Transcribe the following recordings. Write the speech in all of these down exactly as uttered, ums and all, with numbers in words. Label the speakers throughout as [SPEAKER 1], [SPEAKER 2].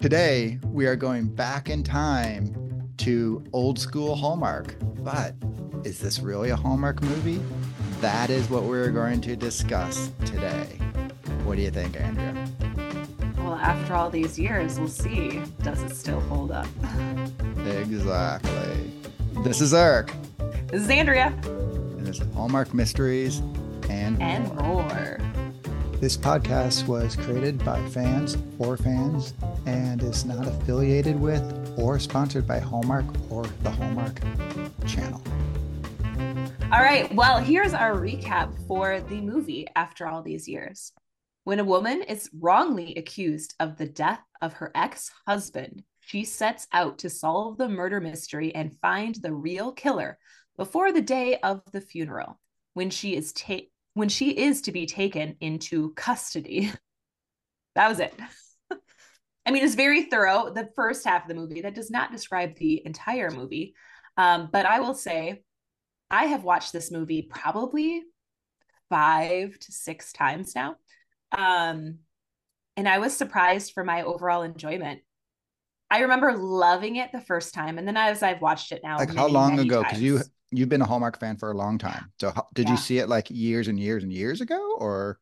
[SPEAKER 1] Today, we are going back in time to old school Hallmark. But is this really a Hallmark movie? That is what we're going to discuss today. What do you think, Andrea?
[SPEAKER 2] Well, after all these years, we'll see. Does it still hold up?
[SPEAKER 1] Exactly. This is Eric,
[SPEAKER 2] This is Andrea.
[SPEAKER 1] and this is Hallmark Mysteries and
[SPEAKER 2] And
[SPEAKER 1] more.
[SPEAKER 2] more.
[SPEAKER 3] This podcast was created by fans for fans and is not affiliated with or sponsored by Hallmark or the Hallmark Channel.
[SPEAKER 2] All right. Well, here's our recap for the movie after all these years. When a woman is wrongly accused of the death of her ex-husband, she sets out to solve the murder mystery and find the real killer before the day of the funeral, when she is ta- when she is to be taken into custody. That was it. I mean, it's very thorough. The first half of the movie, that does not describe the entire movie. Um, but I will say, I have watched this movie probably five to six times now. Um, and I was surprised for my overall enjoyment. I remember loving it the first time. And then as I've watched it now
[SPEAKER 1] Like how
[SPEAKER 2] many,
[SPEAKER 1] long
[SPEAKER 2] many
[SPEAKER 1] ago? Because you
[SPEAKER 2] times.
[SPEAKER 1] you've been a Hallmark fan for a long
[SPEAKER 2] Yeah.
[SPEAKER 1] time. So how, did you
[SPEAKER 2] Yeah.
[SPEAKER 1] see it like years and years and years ago, or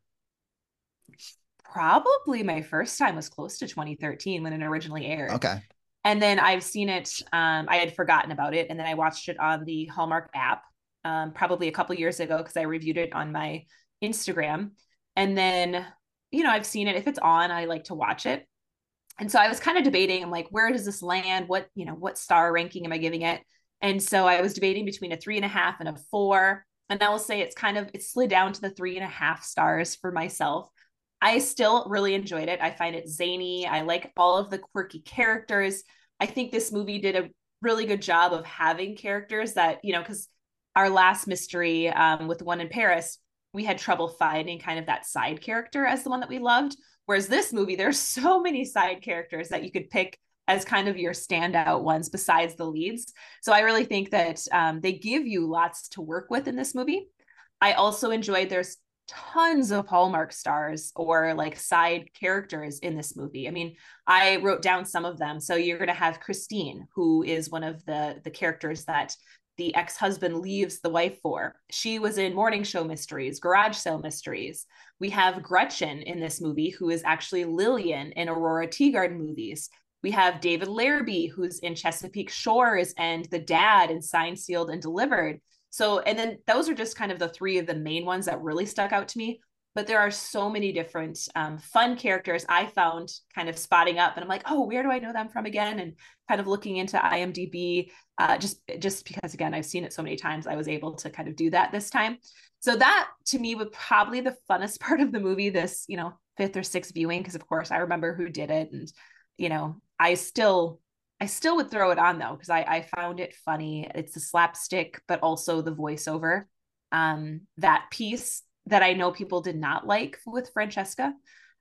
[SPEAKER 2] Probably my first time was close to twenty thirteen when it originally aired.
[SPEAKER 1] okay?
[SPEAKER 2] And then I've seen it. Um, I had forgotten about it, and then I watched it on the Hallmark app, um, probably a couple years ago because I reviewed it on my Instagram. And then, you know, I've seen it. If it's on, I like to watch it. And so I was kind of debating. I'm like, where does this land? What, you know, what star ranking am I giving it? And so I was debating between a three and a half and a four. And I will say it's kind of it slid down to the three and a half stars for myself. I still really enjoyed it. I find it zany. I like all of the quirky characters. I think this movie did a really good job of having characters that, you know, because our last mystery um, with the one in Paris, we had trouble finding kind of that side character as the one that we loved. Whereas this movie, there's so many side characters that you could pick as kind of your standout ones besides the leads. So I really think that um, they give you lots to work with in this movie. I also enjoyed there's tons of Hallmark stars or like side characters in this movie. I mean, I wrote down some of them. So you're going to have Christine, who is one of the the characters that the ex-husband leaves the wife for. She was in Morning Show Mysteries, Garage Sale Mysteries. We have Gretchen in this movie, who is actually Lillian in Aurora Teagarden movies. We have David Larrabee, who's in Chesapeake Shores and the dad in Signed, Sealed, and Delivered. So, and then those are just kind of the three of the main ones that really stuck out to me. But there are so many different um, fun characters I found kind of spotting up, and I'm like, oh, where do I know them from again? And kind of looking into IMDb, uh, just just because again I've seen it so many times, I was able to kind of do that this time. So that to me was probably the funnest part of the movie. This you know fifth or sixth viewing, because of course I remember who did it, and you know I still I still would throw it on though, because I, I found it funny. It's the slapstick, but also the voiceover. Um, that piece that I know people did not like with Francesca.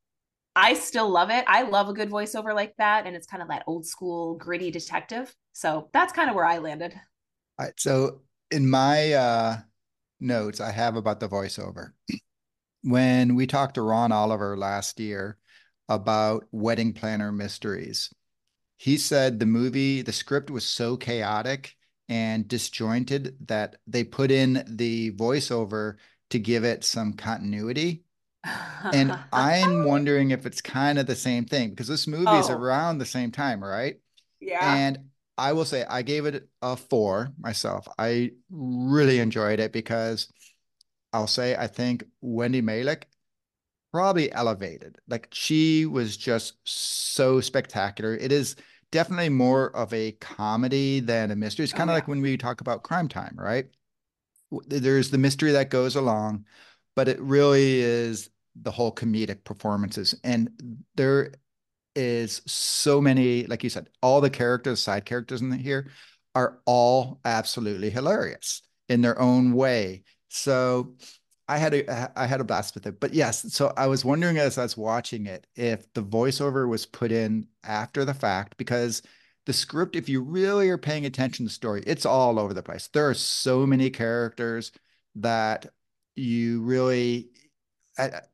[SPEAKER 2] I still love it. I love a good voiceover like that. And it's kind of that old school, gritty detective. So that's kind of where I landed.
[SPEAKER 1] All right, so in my uh, notes, I have about the voiceover. When we talked to Ron Oliver last year about Wedding Planner Mysteries, he said the movie, the script was so chaotic and disjointed that they put in the voiceover to give it some continuity. And I'm wondering if it's kind of the same thing because this movie is
[SPEAKER 2] Oh,
[SPEAKER 1] around the same time, right?
[SPEAKER 2] yeah.
[SPEAKER 1] And I will say I gave it a four myself. I really enjoyed it because I'll say I think Wendy Malick probably elevated. Like she was just so spectacular. It is definitely more of a comedy than a mystery. It's
[SPEAKER 2] Oh,
[SPEAKER 1] kind of like
[SPEAKER 2] yeah.
[SPEAKER 1] when we talk about Crime Time, right? There's the mystery that goes along, but it really is the whole comedic performances. And there is so many, like you said, all the characters, side characters in here are all absolutely hilarious in their own way. So I had a I had a blast with it. But yes, so I was wondering as I was watching it if the voiceover was put in after the fact because the script, if you really are paying attention to the story, it's all over the place. There are so many characters that you really I, like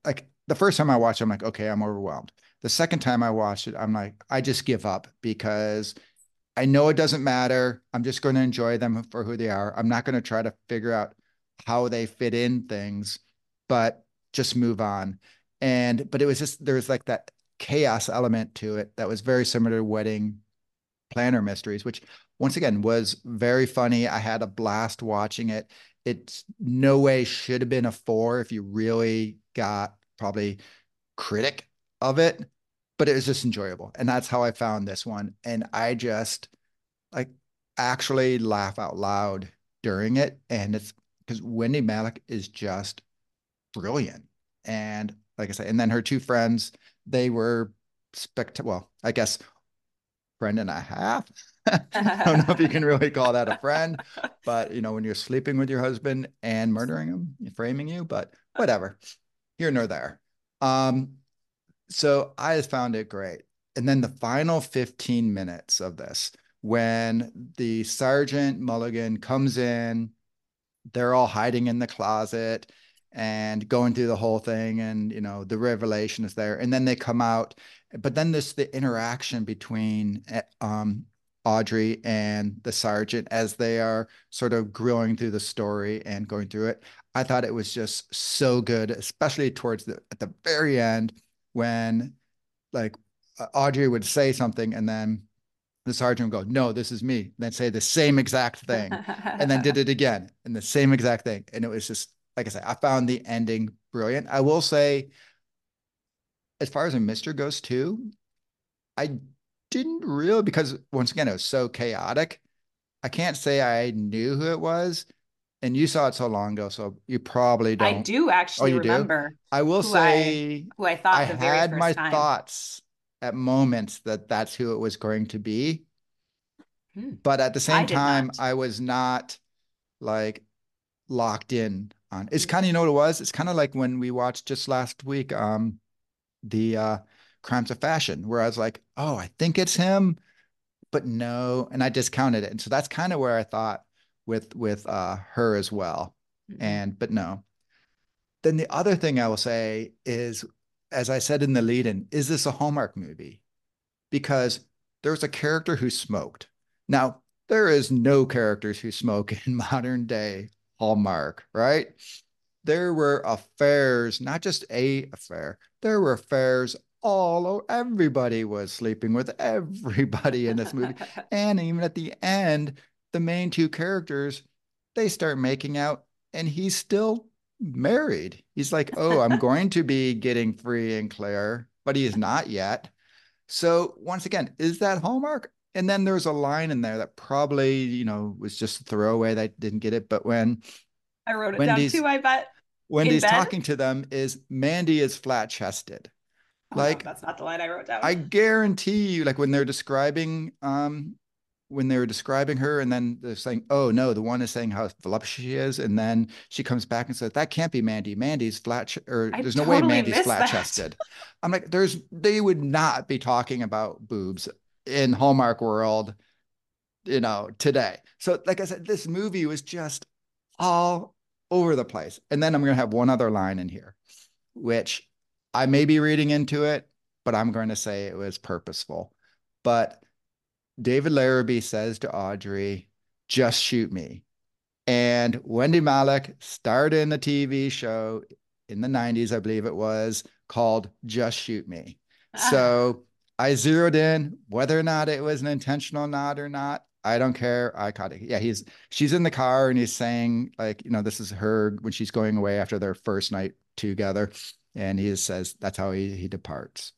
[SPEAKER 1] the first time I watched it, I'm like, okay, I'm overwhelmed. The second time I watched it, I'm like, I just give up because I know it doesn't matter. I'm just going to enjoy them for who they are. I'm not going to try to figure out how they fit in things, but just move on. And, but it was just, there was like that chaos element to it that was very similar to Wedding Planner Mysteries, which once again was very funny. I had a blast watching it. It's no way should have been a four if you really got probably critic of it, but it was just enjoyable. And that's how I found this one. And I just like actually laugh out loud during it. And it's because Wendy Malick is just brilliant. And like I said, and then her two friends, they were spect well, I guess friend and a half. I don't know if you can really call that a friend, but you know, when you're sleeping with your husband and murdering him, framing you, but whatever, here nor there. Um, so I just found it great. And then the final fifteen minutes of this, when the Sergeant Mulligan comes in, they're all hiding in the closet and going through the whole thing, and you know the revelation is there, and then they come out, but then there's the interaction between um Audrey and the sergeant as they are sort of grilling through the story and going through it. I thought it was just so good, especially towards the at the very end when like Audrey would say something and then the sergeant would go, no, this is me. And then say the same exact thing and then did it again and the same exact thing. And it was just, like I said, I found the ending brilliant. I will say, as far as a Mister goes too, I didn't really, because once again, it was so chaotic. I can't say I knew who it was. And you saw it so long ago, so you probably
[SPEAKER 2] I
[SPEAKER 1] don't.
[SPEAKER 2] do
[SPEAKER 1] Oh,
[SPEAKER 2] actually
[SPEAKER 1] you do?
[SPEAKER 2] remember
[SPEAKER 1] I will
[SPEAKER 2] who I
[SPEAKER 1] say
[SPEAKER 2] who I
[SPEAKER 1] I
[SPEAKER 2] thought the very
[SPEAKER 1] had my
[SPEAKER 2] first time.
[SPEAKER 1] thoughts at moments that that's who it was going to be.
[SPEAKER 2] Hmm.
[SPEAKER 1] But at the
[SPEAKER 2] I
[SPEAKER 1] same
[SPEAKER 2] did
[SPEAKER 1] time,
[SPEAKER 2] not.
[SPEAKER 1] I was not like locked in on. It's
[SPEAKER 2] Hmm.
[SPEAKER 1] kind of, you know what it was? It's kind of like when we watched just last week, um, the uh Crimes of Fashion, where I was like, oh, I think it's him, but no, and I discounted it. And so that's kind of where I thought with with uh her as well.
[SPEAKER 2] Mm-mm.
[SPEAKER 1] And but no. Then the other thing I will say is, as I said in the lead-in, is this a Hallmark movie? Because there's a character who smoked. Now, there is no characters who smoke in modern day Hallmark, right? There were affairs, not just a affair. There were affairs all over. Everybody was sleeping with everybody in this movie. And even at the end, the main two characters, they start making out, and he's still married. He's like, oh, I'm going to be getting free and clear, but he is not yet. So once again, is that Hallmark? And then there's a line in there that probably, you know, was just a throwaway that I didn't get it. But when
[SPEAKER 2] I wrote it down
[SPEAKER 1] Wendy's
[SPEAKER 2] too, I bet. In
[SPEAKER 1] Wendy's
[SPEAKER 2] bed?
[SPEAKER 1] talking to them is Mandy is flat chested.
[SPEAKER 2] Oh no,
[SPEAKER 1] Like
[SPEAKER 2] that's not the line I wrote down.
[SPEAKER 1] I guarantee you, like when they're describing um when they were describing her, and then they're saying, oh no, the one is saying how voluptuous she is, and then she comes back and says, that can't be Mandy. Mandy's flat, or
[SPEAKER 2] I
[SPEAKER 1] there's no way
[SPEAKER 2] totally
[SPEAKER 1] Mandy's
[SPEAKER 2] missed
[SPEAKER 1] flat
[SPEAKER 2] that.
[SPEAKER 1] chested. I'm like, there's they would not be talking about boobs in Hallmark world, you know, today. So, like I said, this movie was just all over the place. And then I'm going to have one other line in here, which I may be reading into it, but I'm going to say it was purposeful. But David Larrabee says to Audrey, just shoot me. And Wendy Malick starred in a T V show in the nineties, I believe it was, called Just Shoot Me. So I zeroed in whether or not it was an intentional nod or not. I don't care. I caught it. Yeah, he's she's in the car and he's saying, like, you know, this is her when she's going away after their first night together. And he says that's how he, he departs.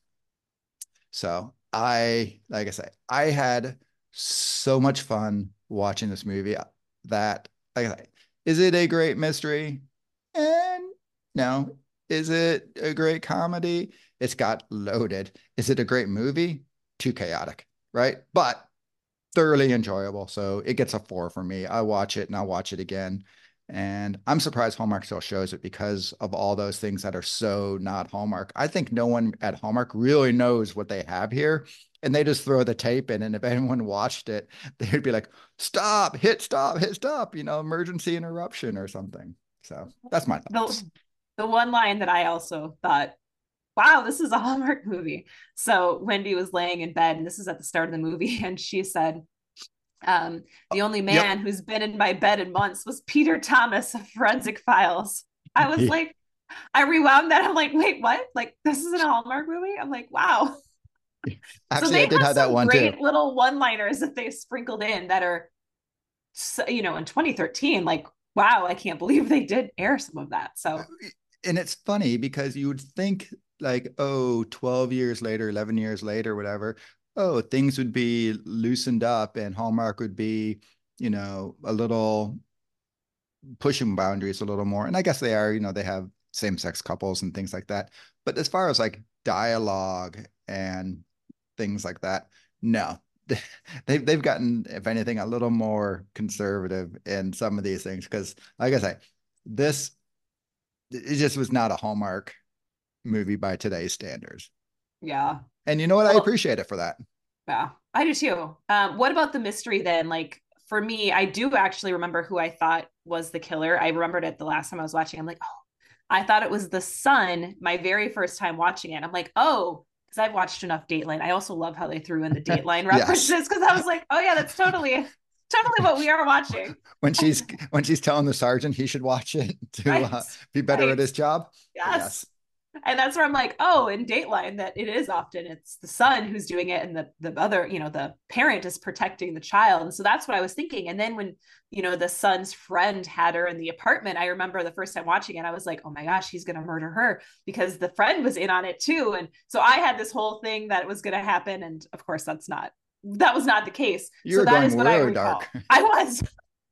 [SPEAKER 1] So I, like I say, I had so much fun watching this movie that, like I say, is it a great mystery? And no. Is it a great comedy? It's got loaded. Is it a great movie? Too chaotic, right? But thoroughly enjoyable. So it gets a four for me. I watch it and I'll watch it again. And I'm surprised Hallmark still shows it because of all those things that are so not Hallmark. I think no one at Hallmark really knows what they have here. And they just throw the tape in. And if anyone watched it, they'd be like, stop, hit stop, hit stop, you know, emergency interruption or something. So that's my thoughts.
[SPEAKER 2] the the one line that I also thought wow, this is a Hallmark movie. So Wendy was laying in bed, and this is at the start of the movie, and she said, um, the only
[SPEAKER 1] Yep.
[SPEAKER 2] man who's been in my bed in months was Peter Thomas of Forensic Files. I was
[SPEAKER 1] Yeah.
[SPEAKER 2] like, I rewound that. I'm like, wait, what? Like, this isn't a Hallmark movie? I'm like, wow. So
[SPEAKER 1] Actually,
[SPEAKER 2] they
[SPEAKER 1] I did
[SPEAKER 2] have
[SPEAKER 1] have that
[SPEAKER 2] some
[SPEAKER 1] one too.
[SPEAKER 2] great little one-liners that they've sprinkled in that are, you know, in twenty thirteen, like, wow, I can't believe they did air some of that. So
[SPEAKER 1] And it's funny because you would think like, oh, twelve years later, eleven years later, whatever, oh, things would be loosened up and Hallmark would be, you know, a little pushing boundaries a little more. And I guess they are, you know, they have same-sex couples and things like that. But as far as like dialogue and things like that, no. They've they've gotten, if anything, a little more conservative in some of these things. Because like I say, this it just was not a Hallmark movie by today's standards.
[SPEAKER 2] yeah.
[SPEAKER 1] And you know what? I
[SPEAKER 2] Well,
[SPEAKER 1] appreciate it for that.
[SPEAKER 2] yeah, I do too. Um, what about the mystery then? Like for me, I do actually remember who I thought was the killer. I remembered it the last time I was watching. I'm like, oh, I thought it was the son my very first time watching it. I'm like, oh, because I've watched enough Dateline. I also love how they threw in the Dateline
[SPEAKER 1] Yes.
[SPEAKER 2] references because I was like, oh yeah, that's totally totally what we are watching.
[SPEAKER 1] When she's when she's telling the sergeant he should watch it to
[SPEAKER 2] Right.
[SPEAKER 1] uh, be better at
[SPEAKER 2] Right.
[SPEAKER 1] his job.
[SPEAKER 2] Yes.
[SPEAKER 1] Yes.
[SPEAKER 2] And that's where I'm like, oh, in Dateline, that it is often it's the son who's doing it, and the the other, you know, the parent is protecting the child. And so that's what I was thinking. And then when, you know, the son's friend had her in the apartment, I remember the first time watching it, I was like, oh my gosh, he's gonna murder her because the friend was in on it too. And so I had this whole thing that it was gonna happen. And of course, that's not that was not the case.
[SPEAKER 1] You
[SPEAKER 2] So
[SPEAKER 1] were
[SPEAKER 2] that
[SPEAKER 1] going
[SPEAKER 2] is what I
[SPEAKER 1] really dark.
[SPEAKER 2] recall. I was.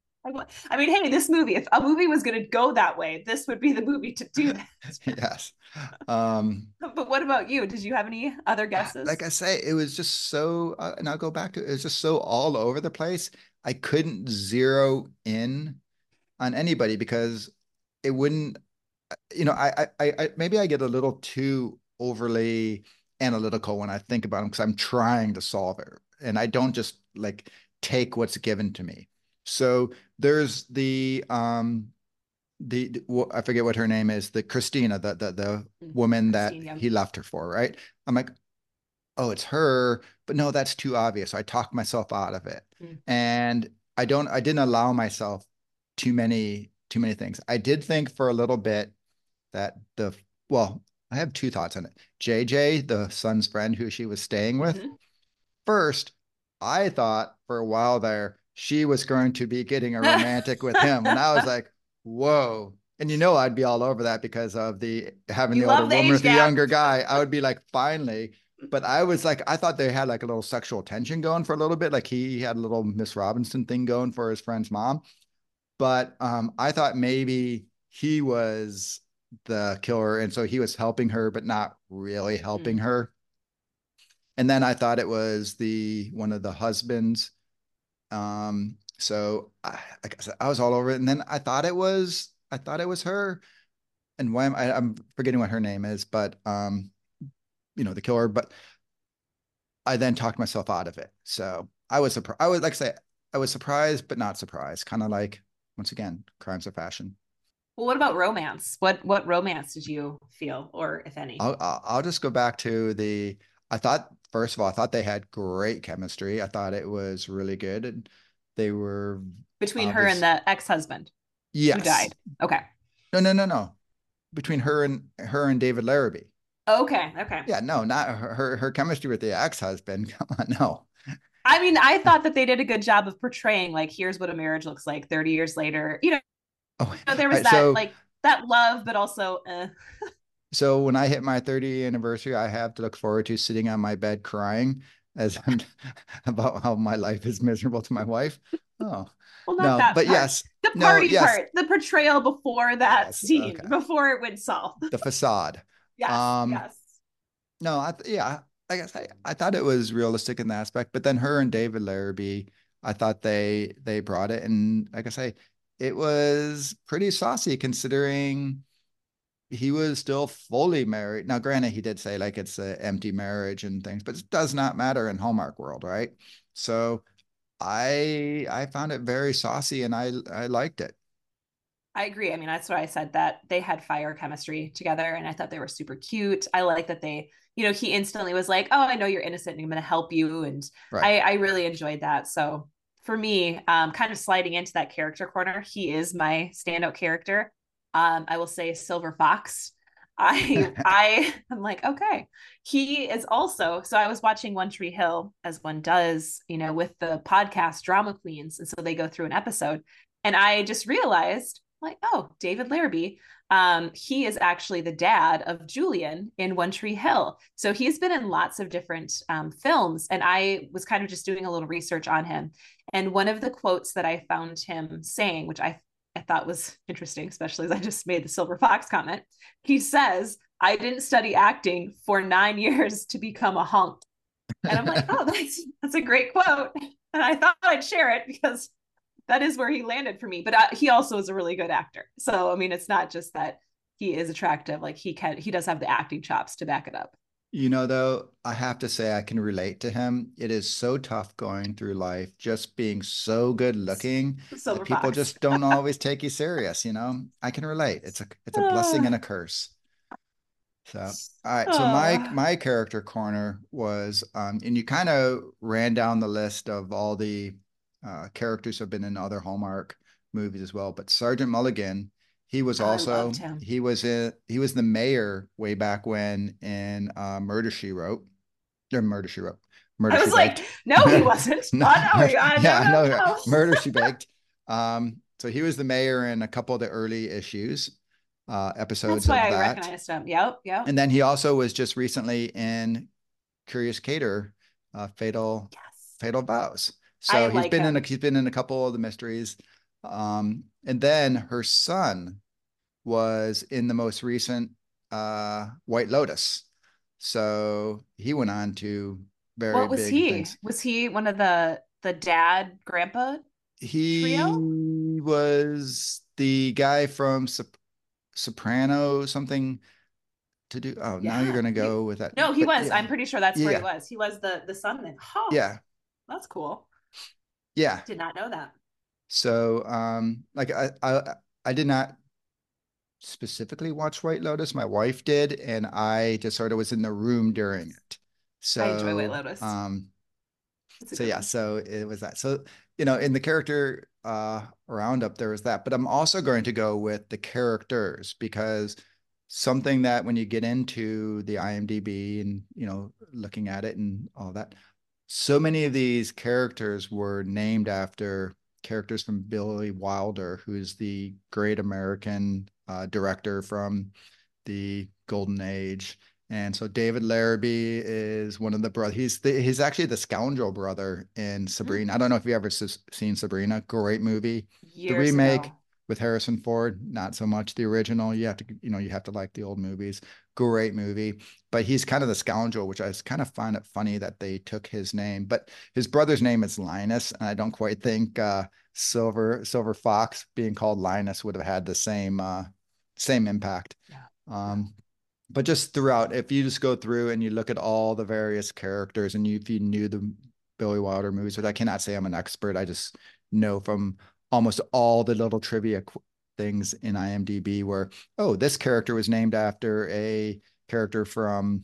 [SPEAKER 2] I mean, hey, this movie, if a movie was going to go that way, this would be the movie to do that.
[SPEAKER 1] Yes. Um,
[SPEAKER 2] But what about you? Did you have any other
[SPEAKER 1] like
[SPEAKER 2] guesses?
[SPEAKER 1] I say, it was just so, uh, and I'll go back to it, it was just so all over the place. I couldn't zero in on anybody because it wouldn't, you know, I, I, I maybe I get a little too overly analytical when I think about them because I'm trying to solve it, and I don't just like take what's given to me. So there's the um the, the I forget what her name is, the Christina, the the the
[SPEAKER 2] Mm,
[SPEAKER 1] woman that
[SPEAKER 2] Christine Young.
[SPEAKER 1] he left her for, right? I'm like, oh, it's her, but no, that's too obvious. So I talked myself out of it.
[SPEAKER 2] Mm,
[SPEAKER 1] And I don't, I didn't allow myself too many, too many things. I did think for a little bit that the, well, I have two thoughts on it. J J, the son's friend who she was staying with,
[SPEAKER 2] mhm.
[SPEAKER 1] first, I thought for a while there she was going to be getting a romantic with him. And I was like, whoa. And you know, I'd be all over that because of the having the
[SPEAKER 2] You
[SPEAKER 1] older
[SPEAKER 2] love the
[SPEAKER 1] woman
[SPEAKER 2] age
[SPEAKER 1] with the
[SPEAKER 2] gap.
[SPEAKER 1] younger guy. I would be like, finally. But I was like, I thought they had like a little sexual tension going for a little bit. Like he had a little Miss Robinson thing going for his friend's mom. But um, I thought maybe he was the killer. And so he was helping her, but not really helping
[SPEAKER 2] Mm.
[SPEAKER 1] her. And then I thought it was the one of the husbands. Um, so I, like I said, I was all over it. And then I thought it was, I thought it was her. And why am I, I'm forgetting what her name is, but um, you know, the killer. But I then talked myself out of it. So I was surprised. I was like I say, I was surprised, but not surprised. Kind of like once again, crimes of fashion.
[SPEAKER 2] Well, what about romance? What what romance did you feel, or if any,
[SPEAKER 1] I'll I'll just go back to the. I thought first of all, I thought they had great chemistry. I thought it was really good, and they were
[SPEAKER 2] between her and
[SPEAKER 1] obvious.
[SPEAKER 2] the ex-husband who
[SPEAKER 1] Yes.
[SPEAKER 2] died? Okay.
[SPEAKER 1] No, no, no, no. Between her and her and David Larrabee.
[SPEAKER 2] Okay. Okay.
[SPEAKER 1] Yeah, no, not her her, her chemistry with the ex-husband. Come on, no.
[SPEAKER 2] I mean, I thought that they did a good job of portraying like here's what a marriage looks like thirty years later. You
[SPEAKER 1] Oh,
[SPEAKER 2] know, there was
[SPEAKER 1] I,
[SPEAKER 2] that
[SPEAKER 1] so
[SPEAKER 2] like that love, but also uh,
[SPEAKER 1] so when I hit my thirtieth anniversary, I have to look forward to sitting on my bed crying as I'm about how my life is miserable to my wife. Oh,
[SPEAKER 2] well, not
[SPEAKER 1] no,
[SPEAKER 2] that
[SPEAKER 1] but
[SPEAKER 2] part.
[SPEAKER 1] yes,
[SPEAKER 2] The
[SPEAKER 1] no,
[SPEAKER 2] party
[SPEAKER 1] yes,
[SPEAKER 2] part, the portrayal before that
[SPEAKER 1] yes,
[SPEAKER 2] scene,
[SPEAKER 1] okay.
[SPEAKER 2] before it went south.
[SPEAKER 1] The facade.
[SPEAKER 2] Yes,
[SPEAKER 1] Um,
[SPEAKER 2] yes.
[SPEAKER 1] no, I yeah, I guess I, I thought it was realistic in that aspect, but then her and David Larrabee, I thought they they brought it, and like I say, it was pretty saucy considering he was still fully married. Now, granted, he did say like it's an empty marriage and things, but it does not matter in Hallmark world, right? So I I found it very saucy and I I liked it.
[SPEAKER 2] I agree. I mean, that's what I said, that they had fire chemistry together and I thought they were super cute. I like that they, you know, he instantly was like, "Oh, I know you're innocent and I'm going to help you." And
[SPEAKER 1] Right.
[SPEAKER 2] I, I really enjoyed that. So for me, um, kind of sliding into that character corner, he is my standout character. Um, I will say Silver Fox. I, I, I'm like, okay, he is also, so I was watching One Tree Hill as one does, you know, with the podcast Drama Queens. And so they go through an episode and I just realized, like, oh, David Larrabee. Um, he is actually the dad of Julian in One Tree Hill. So he's been in lots of different um, films. And I was kind of just doing a little research on him. And one of the quotes that I found him saying, which I, I thought was interesting, especially as I just made the Silver Fox comment, he says, "I didn't study acting for nine years to become a hunk." And I'm like, oh, that's that's a great quote. And I thought I'd share it because that is where he landed for me. But uh, he also is a really good actor. So I mean, it's not just that he is attractive; like he can, he does have the acting chops to back it up.
[SPEAKER 1] You know, though, I have to say I can relate to him. It is so tough going through life, just being so good looking that
[SPEAKER 2] Silver
[SPEAKER 1] people
[SPEAKER 2] Fox.
[SPEAKER 1] just don't always take you serious, you know? I can relate. It's a it's a blessing
[SPEAKER 2] Uh,
[SPEAKER 1] and a curse. So, all right. So my
[SPEAKER 2] uh,
[SPEAKER 1] my character corner was, um, and you kind of ran down the list of all the uh, characters who have been in other Hallmark movies as well. But Sergeant Mulligan, he was
[SPEAKER 2] I
[SPEAKER 1] also
[SPEAKER 2] loved him.
[SPEAKER 1] he was in he was the mayor way back when in uh, Murder She Wrote, or Murder She Wrote, Murder
[SPEAKER 2] I
[SPEAKER 1] She
[SPEAKER 2] was like,
[SPEAKER 1] Baked.
[SPEAKER 2] no, he wasn't.
[SPEAKER 1] No,
[SPEAKER 2] Oh no,
[SPEAKER 1] mur-
[SPEAKER 2] uh, no,
[SPEAKER 1] yeah,
[SPEAKER 2] no,
[SPEAKER 1] no,
[SPEAKER 2] no.
[SPEAKER 1] Murder She Baked. Um, so he was the mayor in a couple of the early issues, uh,
[SPEAKER 2] That's
[SPEAKER 1] episodes
[SPEAKER 2] why
[SPEAKER 1] of
[SPEAKER 2] I
[SPEAKER 1] that.
[SPEAKER 2] recognized him. Yep, yep.
[SPEAKER 1] And then he also was just recently in Curious Cater, uh, Fatal
[SPEAKER 2] Yes,
[SPEAKER 1] Fatal Vows.
[SPEAKER 2] I
[SPEAKER 1] So he's
[SPEAKER 2] like
[SPEAKER 1] been in a
[SPEAKER 2] him.
[SPEAKER 1] he's been in a couple of the mysteries. Um, and then her son was in the most recent uh, White Lotus. So he went on to very
[SPEAKER 2] What was
[SPEAKER 1] big
[SPEAKER 2] he?
[SPEAKER 1] things.
[SPEAKER 2] Was he one of the the dad grandpa trio?
[SPEAKER 1] He was the guy from Sop- Soprano, something to do. Oh, now you're
[SPEAKER 2] Yeah.
[SPEAKER 1] gonna
[SPEAKER 2] He,
[SPEAKER 1] go with that.
[SPEAKER 2] no, he
[SPEAKER 1] But
[SPEAKER 2] was.
[SPEAKER 1] yeah,
[SPEAKER 2] I'm pretty sure that's where he
[SPEAKER 1] yeah,
[SPEAKER 2] was. He was the the son then. Oh,
[SPEAKER 1] yeah,
[SPEAKER 2] that's cool.
[SPEAKER 1] yeah.
[SPEAKER 2] Did not know that.
[SPEAKER 1] So, um, like I, I, I did not specifically watch White Lotus. My wife did, and I just sort of was in the room during it.
[SPEAKER 2] I enjoy White
[SPEAKER 1] So,
[SPEAKER 2] Lotus.
[SPEAKER 1] um,
[SPEAKER 2] It's a
[SPEAKER 1] so
[SPEAKER 2] good
[SPEAKER 1] yeah,
[SPEAKER 2] one.
[SPEAKER 1] so it was that. So, you know, in the character uh roundup, there was that. But I'm also going to go with the characters because something that when you get into the IMDb and, you know, looking at it and all that, so many of these characters were named after characters from Billy Wilder, who's the great American uh, director from the Golden Age. And so David Larrabee is one of the brothers. He's the, he's actually the scoundrel brother in
[SPEAKER 2] Mm,
[SPEAKER 1] Sabrina. I don't know if you ever s- seen Sabrina. Great movie. The
[SPEAKER 2] years
[SPEAKER 1] remake
[SPEAKER 2] ago.
[SPEAKER 1] with Harrison Ford, not so much. The original, you have to, you know, you have to like the old movies. Great movie. But he's kind of the scoundrel, which I kind of find it funny that they took his name. But his brother's name is Linus, and I don't quite think uh, Silver Silver Fox being called Linus would have had the same uh, same impact.
[SPEAKER 2] Yeah. Yeah.
[SPEAKER 1] Um, but just throughout, if you just go through and you look at all the various characters, and you, if you knew the Billy Wilder movies, which I cannot say I'm an expert, I just know from almost all the little trivia qu- things in IMDb where, oh, this character was named after a character from,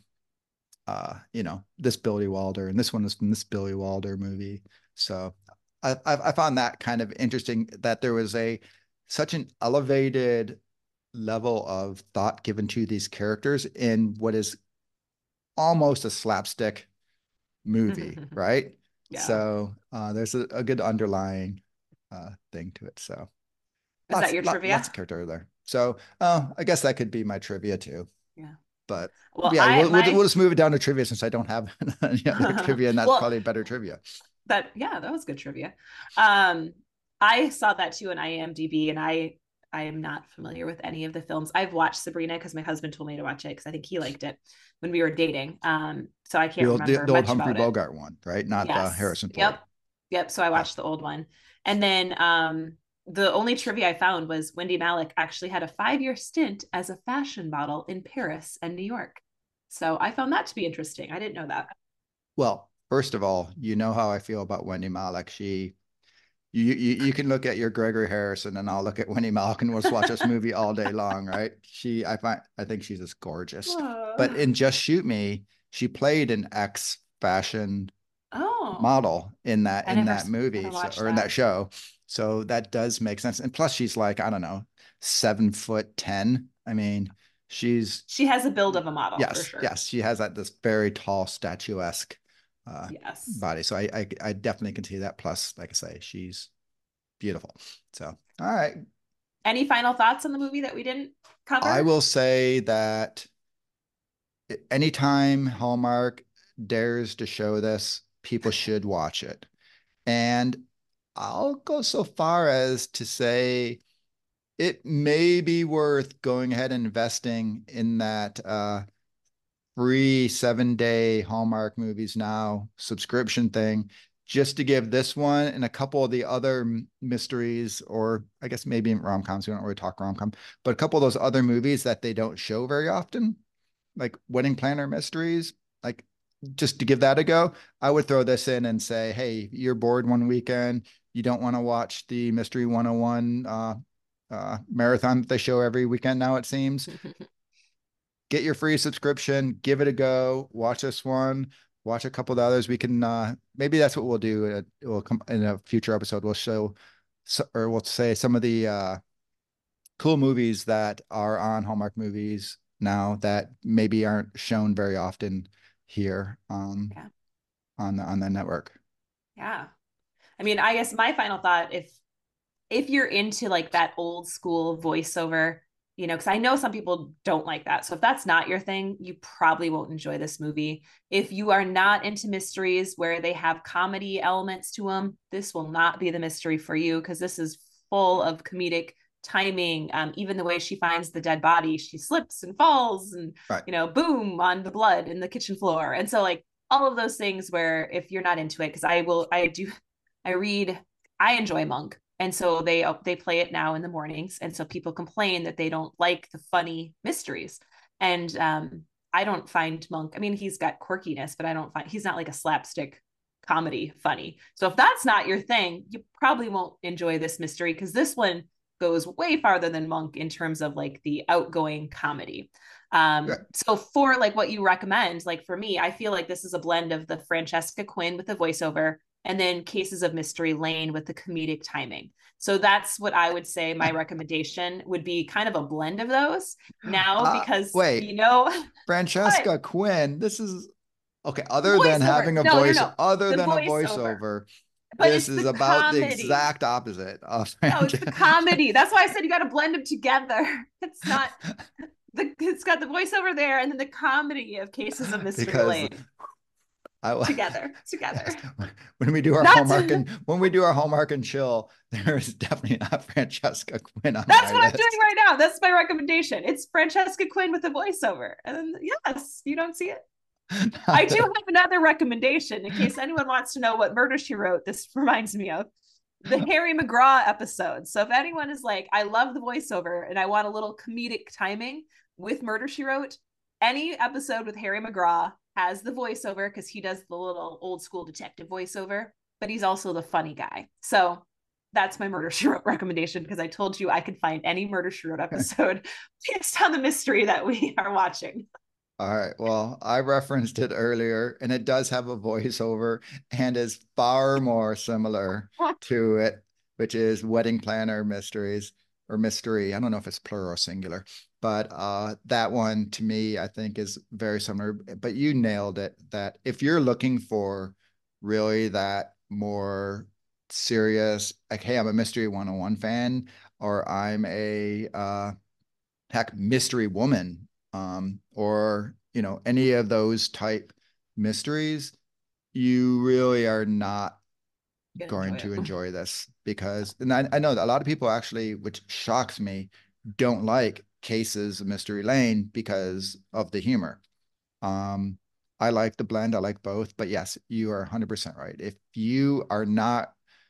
[SPEAKER 1] uh, you know, this Billy Wilder, and this one was from this Billy Wilder movie. So I, I, I found that kind of interesting that there was a such an elevated level of thought given to these characters in what is almost a slapstick movie, right?
[SPEAKER 2] Yeah.
[SPEAKER 1] So uh, there's a, a good underlying uh, thing to it. So
[SPEAKER 2] Is that
[SPEAKER 1] lots,
[SPEAKER 2] your
[SPEAKER 1] lot, lots of
[SPEAKER 2] trivia?
[SPEAKER 1] character there. So uh, I guess that could be my trivia too.
[SPEAKER 2] Yeah.
[SPEAKER 1] But
[SPEAKER 2] Well,
[SPEAKER 1] yeah,
[SPEAKER 2] I
[SPEAKER 1] we'll, we'll we'll
[SPEAKER 2] my
[SPEAKER 1] just move it down to trivia since I don't have any other trivia, and that's
[SPEAKER 2] well,
[SPEAKER 1] probably better trivia.
[SPEAKER 2] that yeah, that was good trivia. Um, I saw that too in IMDb, and I I am not familiar with any of the films. I've watched Sabrina because my husband told me to watch it because I think he liked it when we were dating. Um, so I
[SPEAKER 1] The
[SPEAKER 2] can't
[SPEAKER 1] old, the,
[SPEAKER 2] remember
[SPEAKER 1] the old
[SPEAKER 2] much
[SPEAKER 1] Humphrey
[SPEAKER 2] about it.
[SPEAKER 1] Bogart one, right? Not the
[SPEAKER 2] Yes.
[SPEAKER 1] Harrison Ford.
[SPEAKER 2] Yep. Yep. So I
[SPEAKER 1] Yeah.
[SPEAKER 2] watched the old one. And then um the only trivia I found was Wendy Malick actually had a five-year stint as a fashion model in Paris and New York. So I found that to be interesting. I didn't know that.
[SPEAKER 1] Well, first of all, you know how I feel about Wendy Malick. She You, you you can look at your Gregory Harrison and I'll look at Winnie Malkin. We'll just watch this movie all day long, right? She, I find, I think she's just gorgeous. But in Just Shoot Me, she played an ex fashion
[SPEAKER 2] Oh,
[SPEAKER 1] model in that
[SPEAKER 2] I
[SPEAKER 1] in
[SPEAKER 2] never,
[SPEAKER 1] that movie,
[SPEAKER 2] never
[SPEAKER 1] so,
[SPEAKER 2] watched
[SPEAKER 1] or in
[SPEAKER 2] that.
[SPEAKER 1] that show. So that does make sense. And plus, she's like, I don't know, seven foot ten. I mean, she's
[SPEAKER 2] She has a build of a model for
[SPEAKER 1] yes,
[SPEAKER 2] sure.
[SPEAKER 1] yes, she has that this very tall, statuesque uh,
[SPEAKER 2] Yes.
[SPEAKER 1] body. So I, I I definitely can see that. Plus, like I say, she's beautiful. So all right,
[SPEAKER 2] Any final thoughts on the movie that we didn't cover?
[SPEAKER 1] I will say that anytime Hallmark dares to show this, people should watch it. And I'll go so far as to say it may be worth going ahead and investing in that uh, free seven day Hallmark Movies Now subscription thing, just to give this one and a couple of the other mysteries, or I guess maybe rom coms. We don't really talk rom com, but a couple of those other movies that they don't show very often, like Wedding Planner Mysteries, like just to give that a go. I would throw this in and say, hey, you're bored one weekend, you don't want to watch the Mystery one oh one uh, uh, marathon that they show every weekend now, it seems. Get your free subscription, give it a go, watch this one, watch a couple of the others. We can, uh, maybe that's what we'll do. It will come in a future episode. We'll show, or we'll say some of the uh, cool movies that are on Hallmark Movies Now that maybe aren't shown very often here um,
[SPEAKER 2] Yeah.
[SPEAKER 1] on the on the network.
[SPEAKER 2] Yeah. I mean, I guess my final thought, if if you're into like that old school voiceover, you know, because I know some people don't like that. So if that's not your thing, you probably won't enjoy this movie. If you are not into mysteries where they have comedy elements to them, this will not be the mystery for you, because this is full of comedic timing. Um, even the way she finds the dead body, she slips and falls and,
[SPEAKER 1] Right.
[SPEAKER 2] you know, boom on the blood in the kitchen floor. And so like all of those things where if you're not into it, because I will, I do, I read, I enjoy Monk. And so they they play it now in the mornings, and so people complain that they don't like the funny mysteries. And um, I don't find Monk. I mean, he's got quirkiness, but I don't find he's not like a slapstick comedy funny. So if that's not your thing, you probably won't enjoy this mystery, because this one goes way farther than Monk in terms of like the outgoing comedy. Um,
[SPEAKER 1] Right.
[SPEAKER 2] so for like what you recommend, like for me, I feel like this is a blend of the Francesca Quinn with the voiceover, and then Cases of Mystery Lane with the comedic timing. So that's what I would say my recommendation would be, kind of a blend of those now,
[SPEAKER 1] Uh,
[SPEAKER 2] because,
[SPEAKER 1] wait,
[SPEAKER 2] you know,
[SPEAKER 1] Francesca Quinn, this is okay. Other than
[SPEAKER 2] voiceover.
[SPEAKER 1] having a
[SPEAKER 2] No, no,
[SPEAKER 1] voice,
[SPEAKER 2] no.
[SPEAKER 1] other
[SPEAKER 2] The
[SPEAKER 1] than a
[SPEAKER 2] voiceover.
[SPEAKER 1] voiceover,
[SPEAKER 2] But
[SPEAKER 1] this
[SPEAKER 2] it's
[SPEAKER 1] is
[SPEAKER 2] the
[SPEAKER 1] about the
[SPEAKER 2] comedy.
[SPEAKER 1] exact opposite of
[SPEAKER 2] No, it's the comedy. That's why I said you got to blend them together. It's not the it's got the voiceover there and then the comedy of Cases of Mystery
[SPEAKER 1] because
[SPEAKER 2] Lane. I, together, together.
[SPEAKER 1] Yes. When we do our
[SPEAKER 2] Not
[SPEAKER 1] Hallmark
[SPEAKER 2] to...
[SPEAKER 1] and when we do our Hallmark and chill, there is definitely not Francesca Quinn on
[SPEAKER 2] That's
[SPEAKER 1] my
[SPEAKER 2] what
[SPEAKER 1] list.
[SPEAKER 2] I'm doing right now. That's my recommendation. It's Francesca Quinn with the voiceover. And yes, you don't see it. I do have another recommendation in case anyone wants to know what Murder She Wrote. This reminds me of the Harry McGraw episode. So if anyone is like, I love the voiceover and I want a little comedic timing with Murder She Wrote, any episode with Harry McGraw has the voiceover, because he does the little old school detective voiceover, but he's also the funny guy. So that's my Murder She Wrote recommendation, because I told you I could find any Murder She Wrote episode based on the mystery that we are watching.
[SPEAKER 1] All right. Well, I referenced it earlier, and it does have a voiceover and is far more similar to it, which is Wedding Planner Mysteries, or Mystery. I don't know if it's plural or singular, but uh, that one to me, I think, is very similar. But you nailed it, that if you're looking for really that more serious, like, hey, I'm a Mystery one oh one fan, or I'm a uh, heck, Mystery Woman, um, or you know, any of those type mysteries, you really are not going
[SPEAKER 2] enjoy
[SPEAKER 1] to
[SPEAKER 2] it.
[SPEAKER 1] enjoy this, because, and I, I know that a lot of people actually, which shocks me, don't like Cases of Mystery Lane because of the humor. Um, I like the blend. I like both, but yes, you are one hundred percent right. If you are not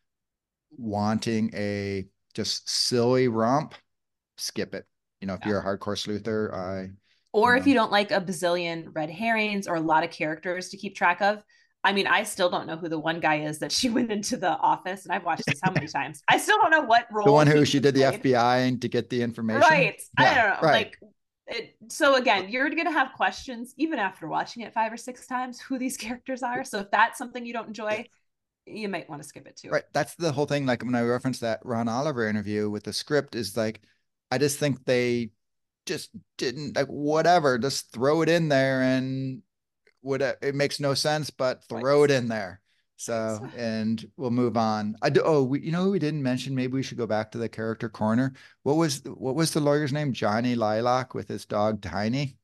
[SPEAKER 1] wanting a just silly romp, skip it. You know, if
[SPEAKER 2] Yeah.
[SPEAKER 1] you're a hardcore sleuther, I
[SPEAKER 2] Or
[SPEAKER 1] you
[SPEAKER 2] if
[SPEAKER 1] know.
[SPEAKER 2] you don't like a bazillion red herrings or a lot of characters to keep track of, I mean, I still don't know who the one guy is that she went into the office, and I've watched this how many times. I still don't know what
[SPEAKER 1] The
[SPEAKER 2] role
[SPEAKER 1] one
[SPEAKER 2] he
[SPEAKER 1] who she did the
[SPEAKER 2] played.
[SPEAKER 1] F B I and to get the information.
[SPEAKER 2] Right. I
[SPEAKER 1] Yeah,
[SPEAKER 2] don't know.
[SPEAKER 1] right.
[SPEAKER 2] Like it, so again, you're gonna have questions even after watching it five or six times who these characters are. So if that's something you don't enjoy, you might want to skip it too.
[SPEAKER 1] Right. That's the whole thing. Like when I referenced that Ron Oliver interview with the script, is like, I just think they just didn't like whatever, just throw it in there and would it makes no sense, but throw
[SPEAKER 2] Right.
[SPEAKER 1] it in there. So,
[SPEAKER 2] Right.
[SPEAKER 1] and we'll move on. I do. Oh, we, you know who we didn't mention? Maybe we should go back to the character corner. What was what was the lawyer's name? Johnny Lilac with his dog Tiny.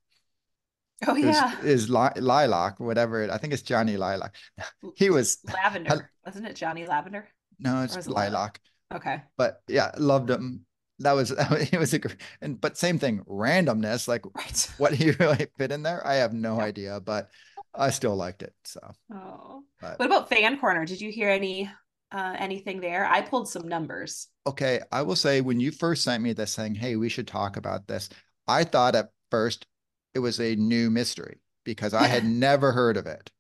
[SPEAKER 2] Oh
[SPEAKER 1] It was
[SPEAKER 2] yeah.
[SPEAKER 1] is Lilac, whatever. It, I think it's Johnny Lilac. He was
[SPEAKER 2] Lavender. Wasn't it Johnny Lavender?
[SPEAKER 1] no,
[SPEAKER 2] Or
[SPEAKER 1] it's
[SPEAKER 2] was it Lilac?
[SPEAKER 1] Lilac.
[SPEAKER 2] Okay.
[SPEAKER 1] But yeah, loved him. That was it was a and but same thing, randomness, like
[SPEAKER 2] Right.
[SPEAKER 1] what he really fit in there. I have no
[SPEAKER 2] Yeah.
[SPEAKER 1] idea, but I still liked it. So,
[SPEAKER 2] Oh.
[SPEAKER 1] but
[SPEAKER 2] What about fan corner? Did you hear any uh anything there? I pulled some numbers.
[SPEAKER 1] okay, I will say when you first sent me this saying, hey, we should talk about this, I thought at first it was a new mystery because I had never heard of it.